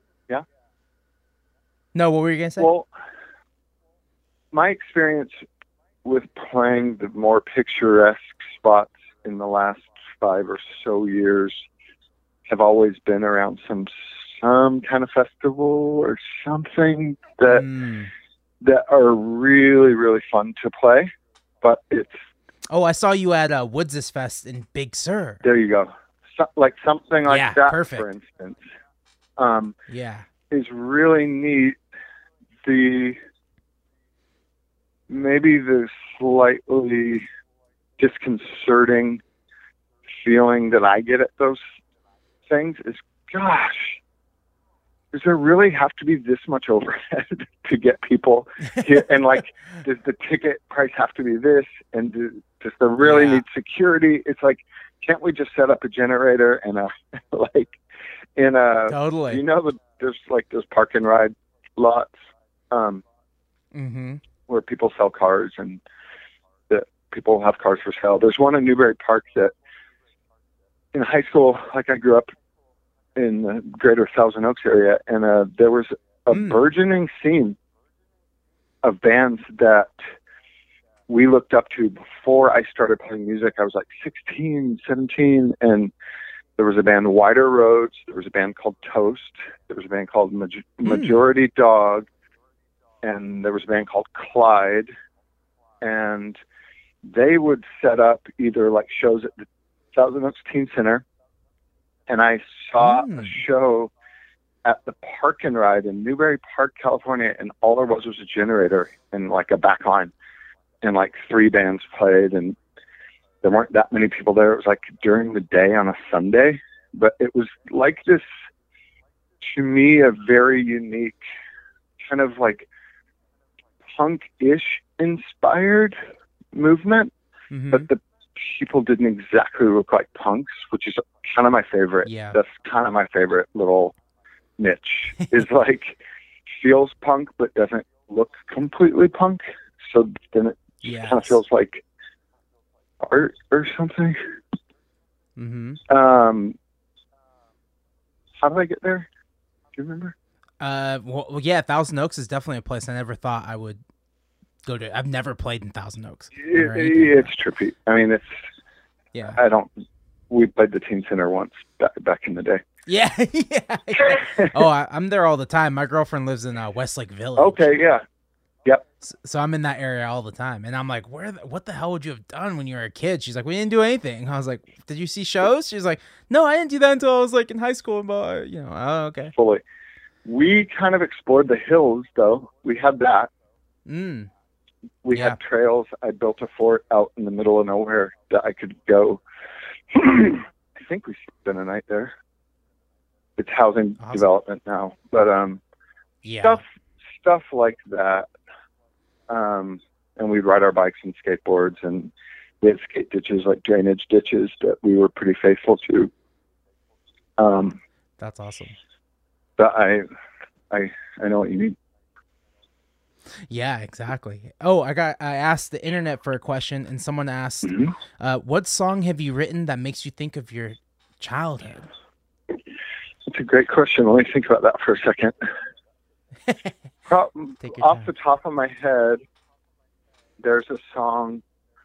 No, what were you gonna say? Well, my experience with playing the more picturesque spots in the last five or so years have always been around some some kind of festival or something that mm. that are really really fun to play. But it's oh, I saw you at uh, Woods' Fest in Big Sur. There you go, so, like something like yeah, that, perfect. for instance. Um, yeah, is really neat. The maybe the slightly disconcerting feeling that I get at those things is, gosh, does there really have to be this much overhead to get people here? And like, does the ticket price have to be this? And do, does there really yeah. need security? It's like, can't we just set up a generator and a like in a totally? You know, the, there's like those park and ride lots. Um, mm-hmm. where people sell cars and that people have cars for sale. There's one in Newbury Park that in high school, like I grew up in the greater Thousand Oaks area, and uh, there was a mm. burgeoning scene of bands that we looked up to before I started playing music. I was like sixteen, seventeen, and there was a band, Wider Roads. There was a band called Toast. There was a band called Maj- mm. Majority Dog. And there was a band called Clyde, and they would set up either like shows at the Thousand Oaks Teen Center, and I saw mm. a show at the Park and Ride in Newbury Park, California, and all there was was a generator and like a back line, and like three bands played, and there weren't that many people there. It was like during the day on a Sunday, but it was like this, to me, a very unique kind of like punk-ish inspired movement, mm-hmm. but the people didn't exactly look like punks, which is kind of my favorite. Yeah. That's kind of my favorite little niche. Is like feels punk but doesn't look completely punk. So then it yes. kind of feels like art or something. Mm-hmm. Um, how did I get there? Do you remember? Uh, well, well, yeah, Thousand Oaks is definitely a place I never thought I would go to. I've never played in Thousand Oaks. It, it's trippy. I mean, it's yeah. I don't. We played the Teen Center once back, back in the day. Yeah, yeah. yeah. Oh, I, I'm there all the time. My girlfriend lives in uh, Westlake Village. Okay, yeah, yep. So, so I'm in that area all the time, and I'm like, "Where? The, what the hell would you have done when you were a kid?" She's like, "We didn't do anything." I was like, "Did you see shows?" She's like, "No, I didn't do that until I was like in high school." But you know, oh, okay. Fully. We kind of explored the hills, though. We had that. Mm. We yeah. had trails. I built a fort out in the middle of nowhere that I could go. I think we spent a night there. It's housing awesome. development now, but um, yeah. stuff stuff like that. Um, and we'd ride our bikes and skateboards, and we had skate ditches, like drainage ditches, that we were pretty faithful to. Um, That's awesome. But I, I, I know what you mean. Yeah, exactly. Oh, I got. I asked the internet for a question, and someone asked, mm-hmm. uh, "What song have you written that makes you think of your childhood?" That's a great question. Let me think about that for a second. Pro- off time. the top of my head, there's a song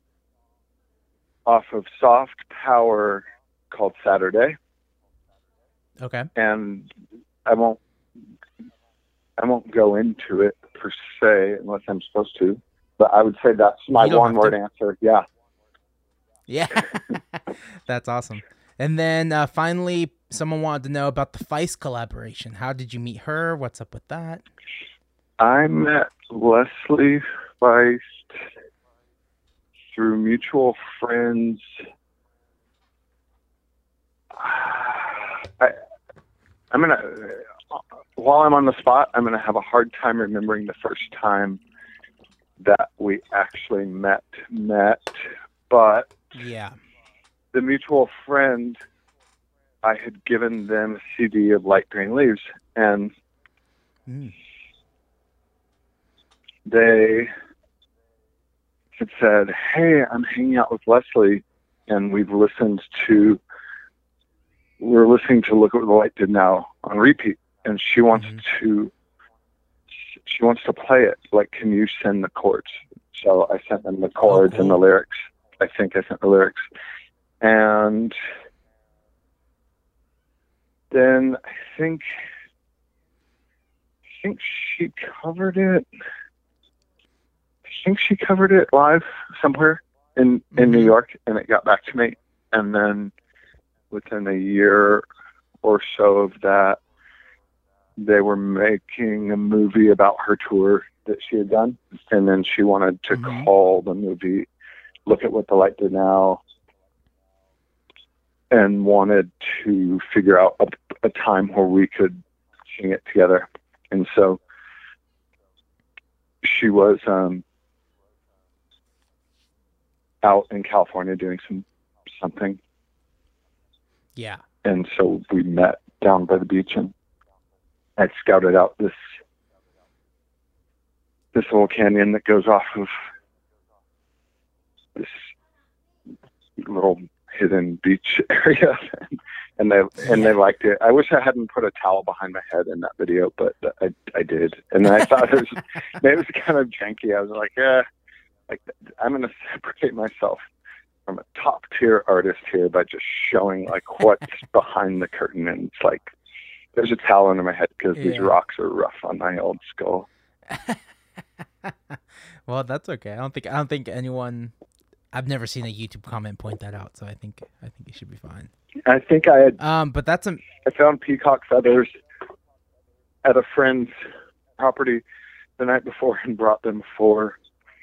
off of Soft Power called Saturday. Okay. And I won't I won't go into it per se unless I'm supposed to. But I would say that's my one word answer. Yeah. Yeah, that's awesome. And then uh, finally, someone wanted to know about the Feist collaboration. How did you meet her? What's up with that? I met Leslie Feist through mutual friends. I, I'm gonna, while I'm on the spot, I'm gonna have a hard time remembering the first time that we actually met. Met, but yeah, the mutual friend, I had given them a C D of Light Green Leaves, and mm. they had said, "Hey, I'm hanging out with Leslie, and we've listened to." We're listening to Look What the Light Did Now on repeat, and she wants mm-hmm. to she wants to play it. Like, can you send the chords? So I sent them the chords oh, cool. and the lyrics. I think I sent the lyrics. And then I think I think she covered it. I think she covered it live somewhere in, mm-hmm. in New York, and it got back to me. And then within a year or so of that, they were making a movie about her tour that she had done. And then she wanted to mm-hmm. call the movie Look at What the Light Did Now, and wanted to figure out a, a time where we could sing it together. And so she was um, out in California doing some something. Yeah. And so we met down by the beach, and I scouted out this this little canyon that goes off of this little hidden beach area, and they and they liked it. I wish I hadn't put a towel behind my head in that video, but I I did, and I thought it was it was kind of janky. I was like, yeah, like I'm gonna separate myself from a top tier artist here by just showing like what's behind the curtain, and it's like there's a towel under my head because yeah. these rocks are rough on my old skull. Well, that's okay. I don't think I don't think anyone. I've never seen a YouTube comment point that out, so I think I think it should be fine. I think I had. Um, but that's a. I found peacock feathers at a friend's property the night before and brought them for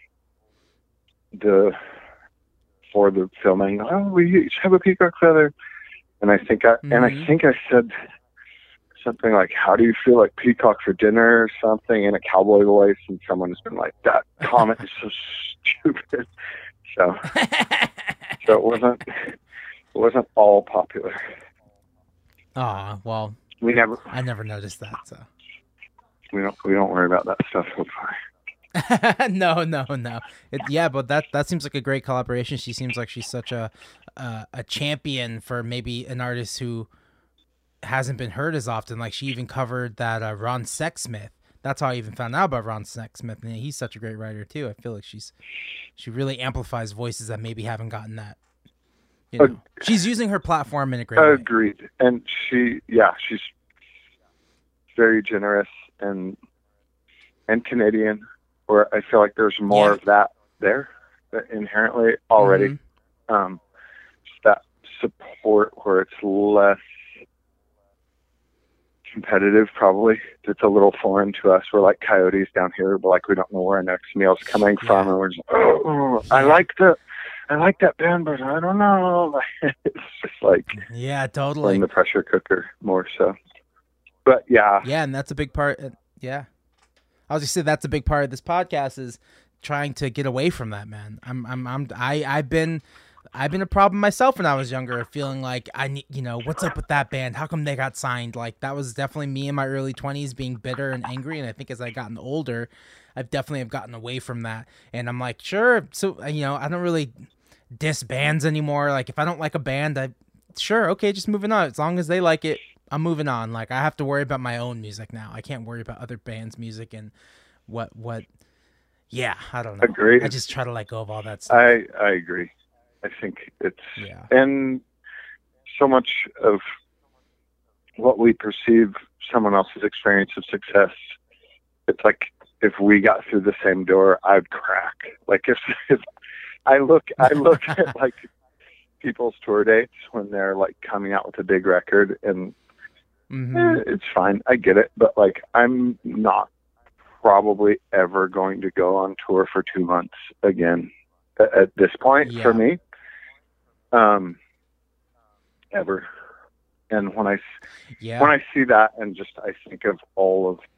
the for the filming. Oh, we each have a peacock feather, and I think I mm-hmm. and I think I said something like, "How do you feel like peacock for dinner?" or something in a cowboy voice, and someone has been like, "That comment is so stupid." So, so it wasn't it wasn't all popular. Ah, well, we never. I never noticed that. So we don't we don't worry about that stuff. So far. no, no, no. It, yeah, but that that seems like a great collaboration. She seems like she's such a uh, a champion for maybe an artist who hasn't been heard as often. Like she even covered that uh, Ron Sexsmith. That's how I even found out about Ron Sexsmith, and he's such a great writer too. I feel like she's she really amplifies voices that maybe haven't gotten that. You know, uh, she's using her platform in a great way. Agreed, and she, yeah, she's very generous and and Canadian. Where I feel like there's more yeah. of that there inherently already. Mm-hmm. Um, just that support where it's less competitive, probably. It's a little foreign to us. We're like coyotes down here, but like we don't know where our next meal's coming yeah. from, and we're just, oh, I like the, I like that band, but I don't know. It's just like yeah, totally in the pressure cooker more so. But yeah, yeah, and that's a big part. Yeah, I was just saying that's a big part of this podcast is trying to get away from that, man. I'm, I'm, I'm, I, I've been. I've been a problem myself when I was younger, feeling like I need, you know, what's up with that band? How come they got signed? Like that was definitely me in my early twenties being bitter and angry. And I think as I gotten older, I've definitely have gotten away from that. And I'm like, sure. So, you know, I don't really diss bands anymore. Like if I don't like a band, I sure. Okay. Just moving on. As long as they like it, I'm moving on. Like I have to worry about my own music now. I can't worry about other bands' music and what, what, yeah, I don't know. Agreed. I just try to let go of all that stuff. I, I agree. I think it's, yeah. and so much of what we perceive someone else's experience of success, it's like if we got through the same door, I'd crack. Like if, if I look, I look at like people's tour dates when they're like coming out with a big record, and Mm-hmm. eh, it's fine. I get it. But like, I'm not probably ever going to go on tour for two months again at, at this point Yeah. for me. Um, ever. And when I, s- Yeah. when I see that and just, I think of all of,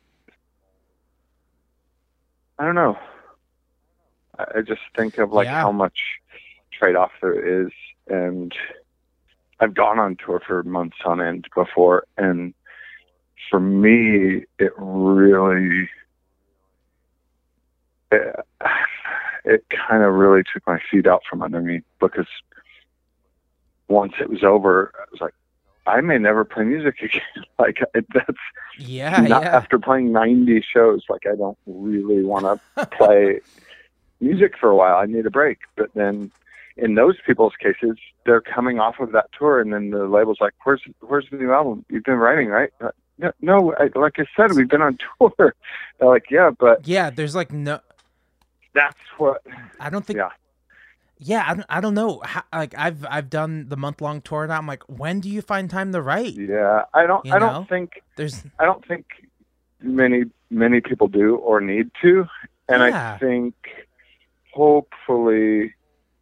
I don't know. I, I just think of like Yeah. how much trade-off there is. And I've gone on tour for months on end before. And for me, it really, it, it kind of really took my feet out from under me, because once it was over, I was like, I may never play music again. Like, it, that's Yeah. not, Yeah. after playing ninety shows, like, I don't really want to play music for a while. I need a break. But then in those people's cases, they're coming off of that tour, and then the label's like, where's, where's the new album? You've been writing, right? Uh, No, no I, like I said, we've been on tour. They're like, yeah, but Yeah. There's like no, that's what, I don't think, yeah. yeah, I don't, I don't know. How, like I've, I've done the month long tour now. I'm like, when do you find time to write? Yeah, I don't, You I know? don't think, There's, I don't think many, many people do or need to. And Yeah. I think hopefully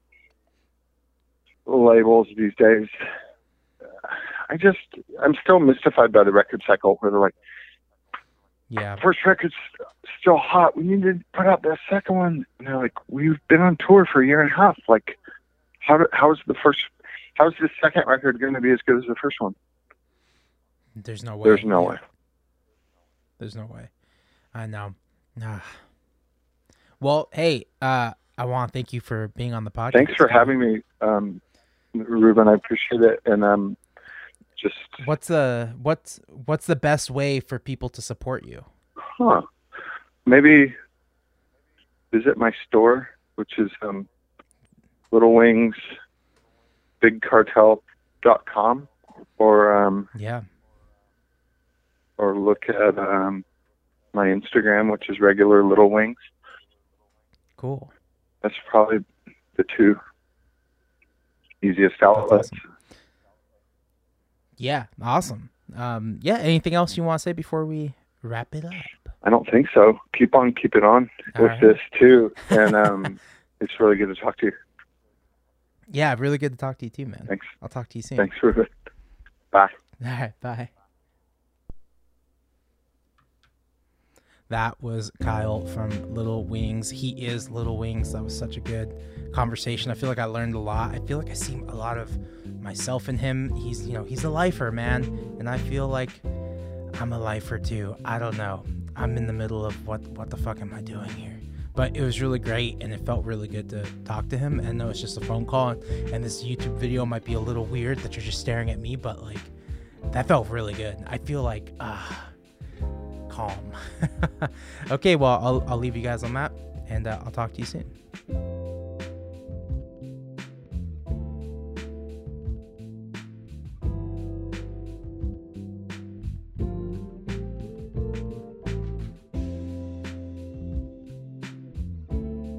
labels these days, I just, I'm still mystified by the record cycle where they're like, yeah. first record's still hot, we need to put out the second one. And they're like, we've been on tour for a year and a half. Like, how do, how's the first, how's the second record going to be as good as the first one? There's no way. There's no Yeah. way. There's no way. I know. Ah. Well, hey, uh, I want to thank you for being on the podcast. Thanks for man. having me, um, Ruben. I appreciate it. And um, just, What's the what's what's the best way for people to support you? huh, maybe visit my store, which is um, Little Wings Big Cartel dot com, or um, Yeah. or look at um, my Instagram, which is regular Little Wings. Cool. That's probably the two easiest That's outlets. awesome. Yeah. Awesome. Um, yeah. Anything else you want to say before we wrap it up? I don't think so. Keep on keeping on All with right. this too. And um, it's really good to talk to you. Yeah. Really good to talk to you too, man. Thanks. I'll talk to you soon. Thanks, Ruben. Bye. All right. Bye. That was Kyle from Little Wings. He is Little Wings. That was such a good conversation. I feel like I learned a lot. I feel like I see a lot of myself in him. He's, you know, he's a lifer, man. And I feel like I'm a lifer too. I don't know. I'm in the middle of what, what the fuck am I doing here? But it was really great, and it felt really good to talk to him. And no, it's just a phone call, and, and this YouTube video might be a little weird that you're just staring at me, but like, that felt really good. I feel like, ah, calm. Okay, well, I'll, I'll leave you guys on that, and uh, I'll talk to you soon.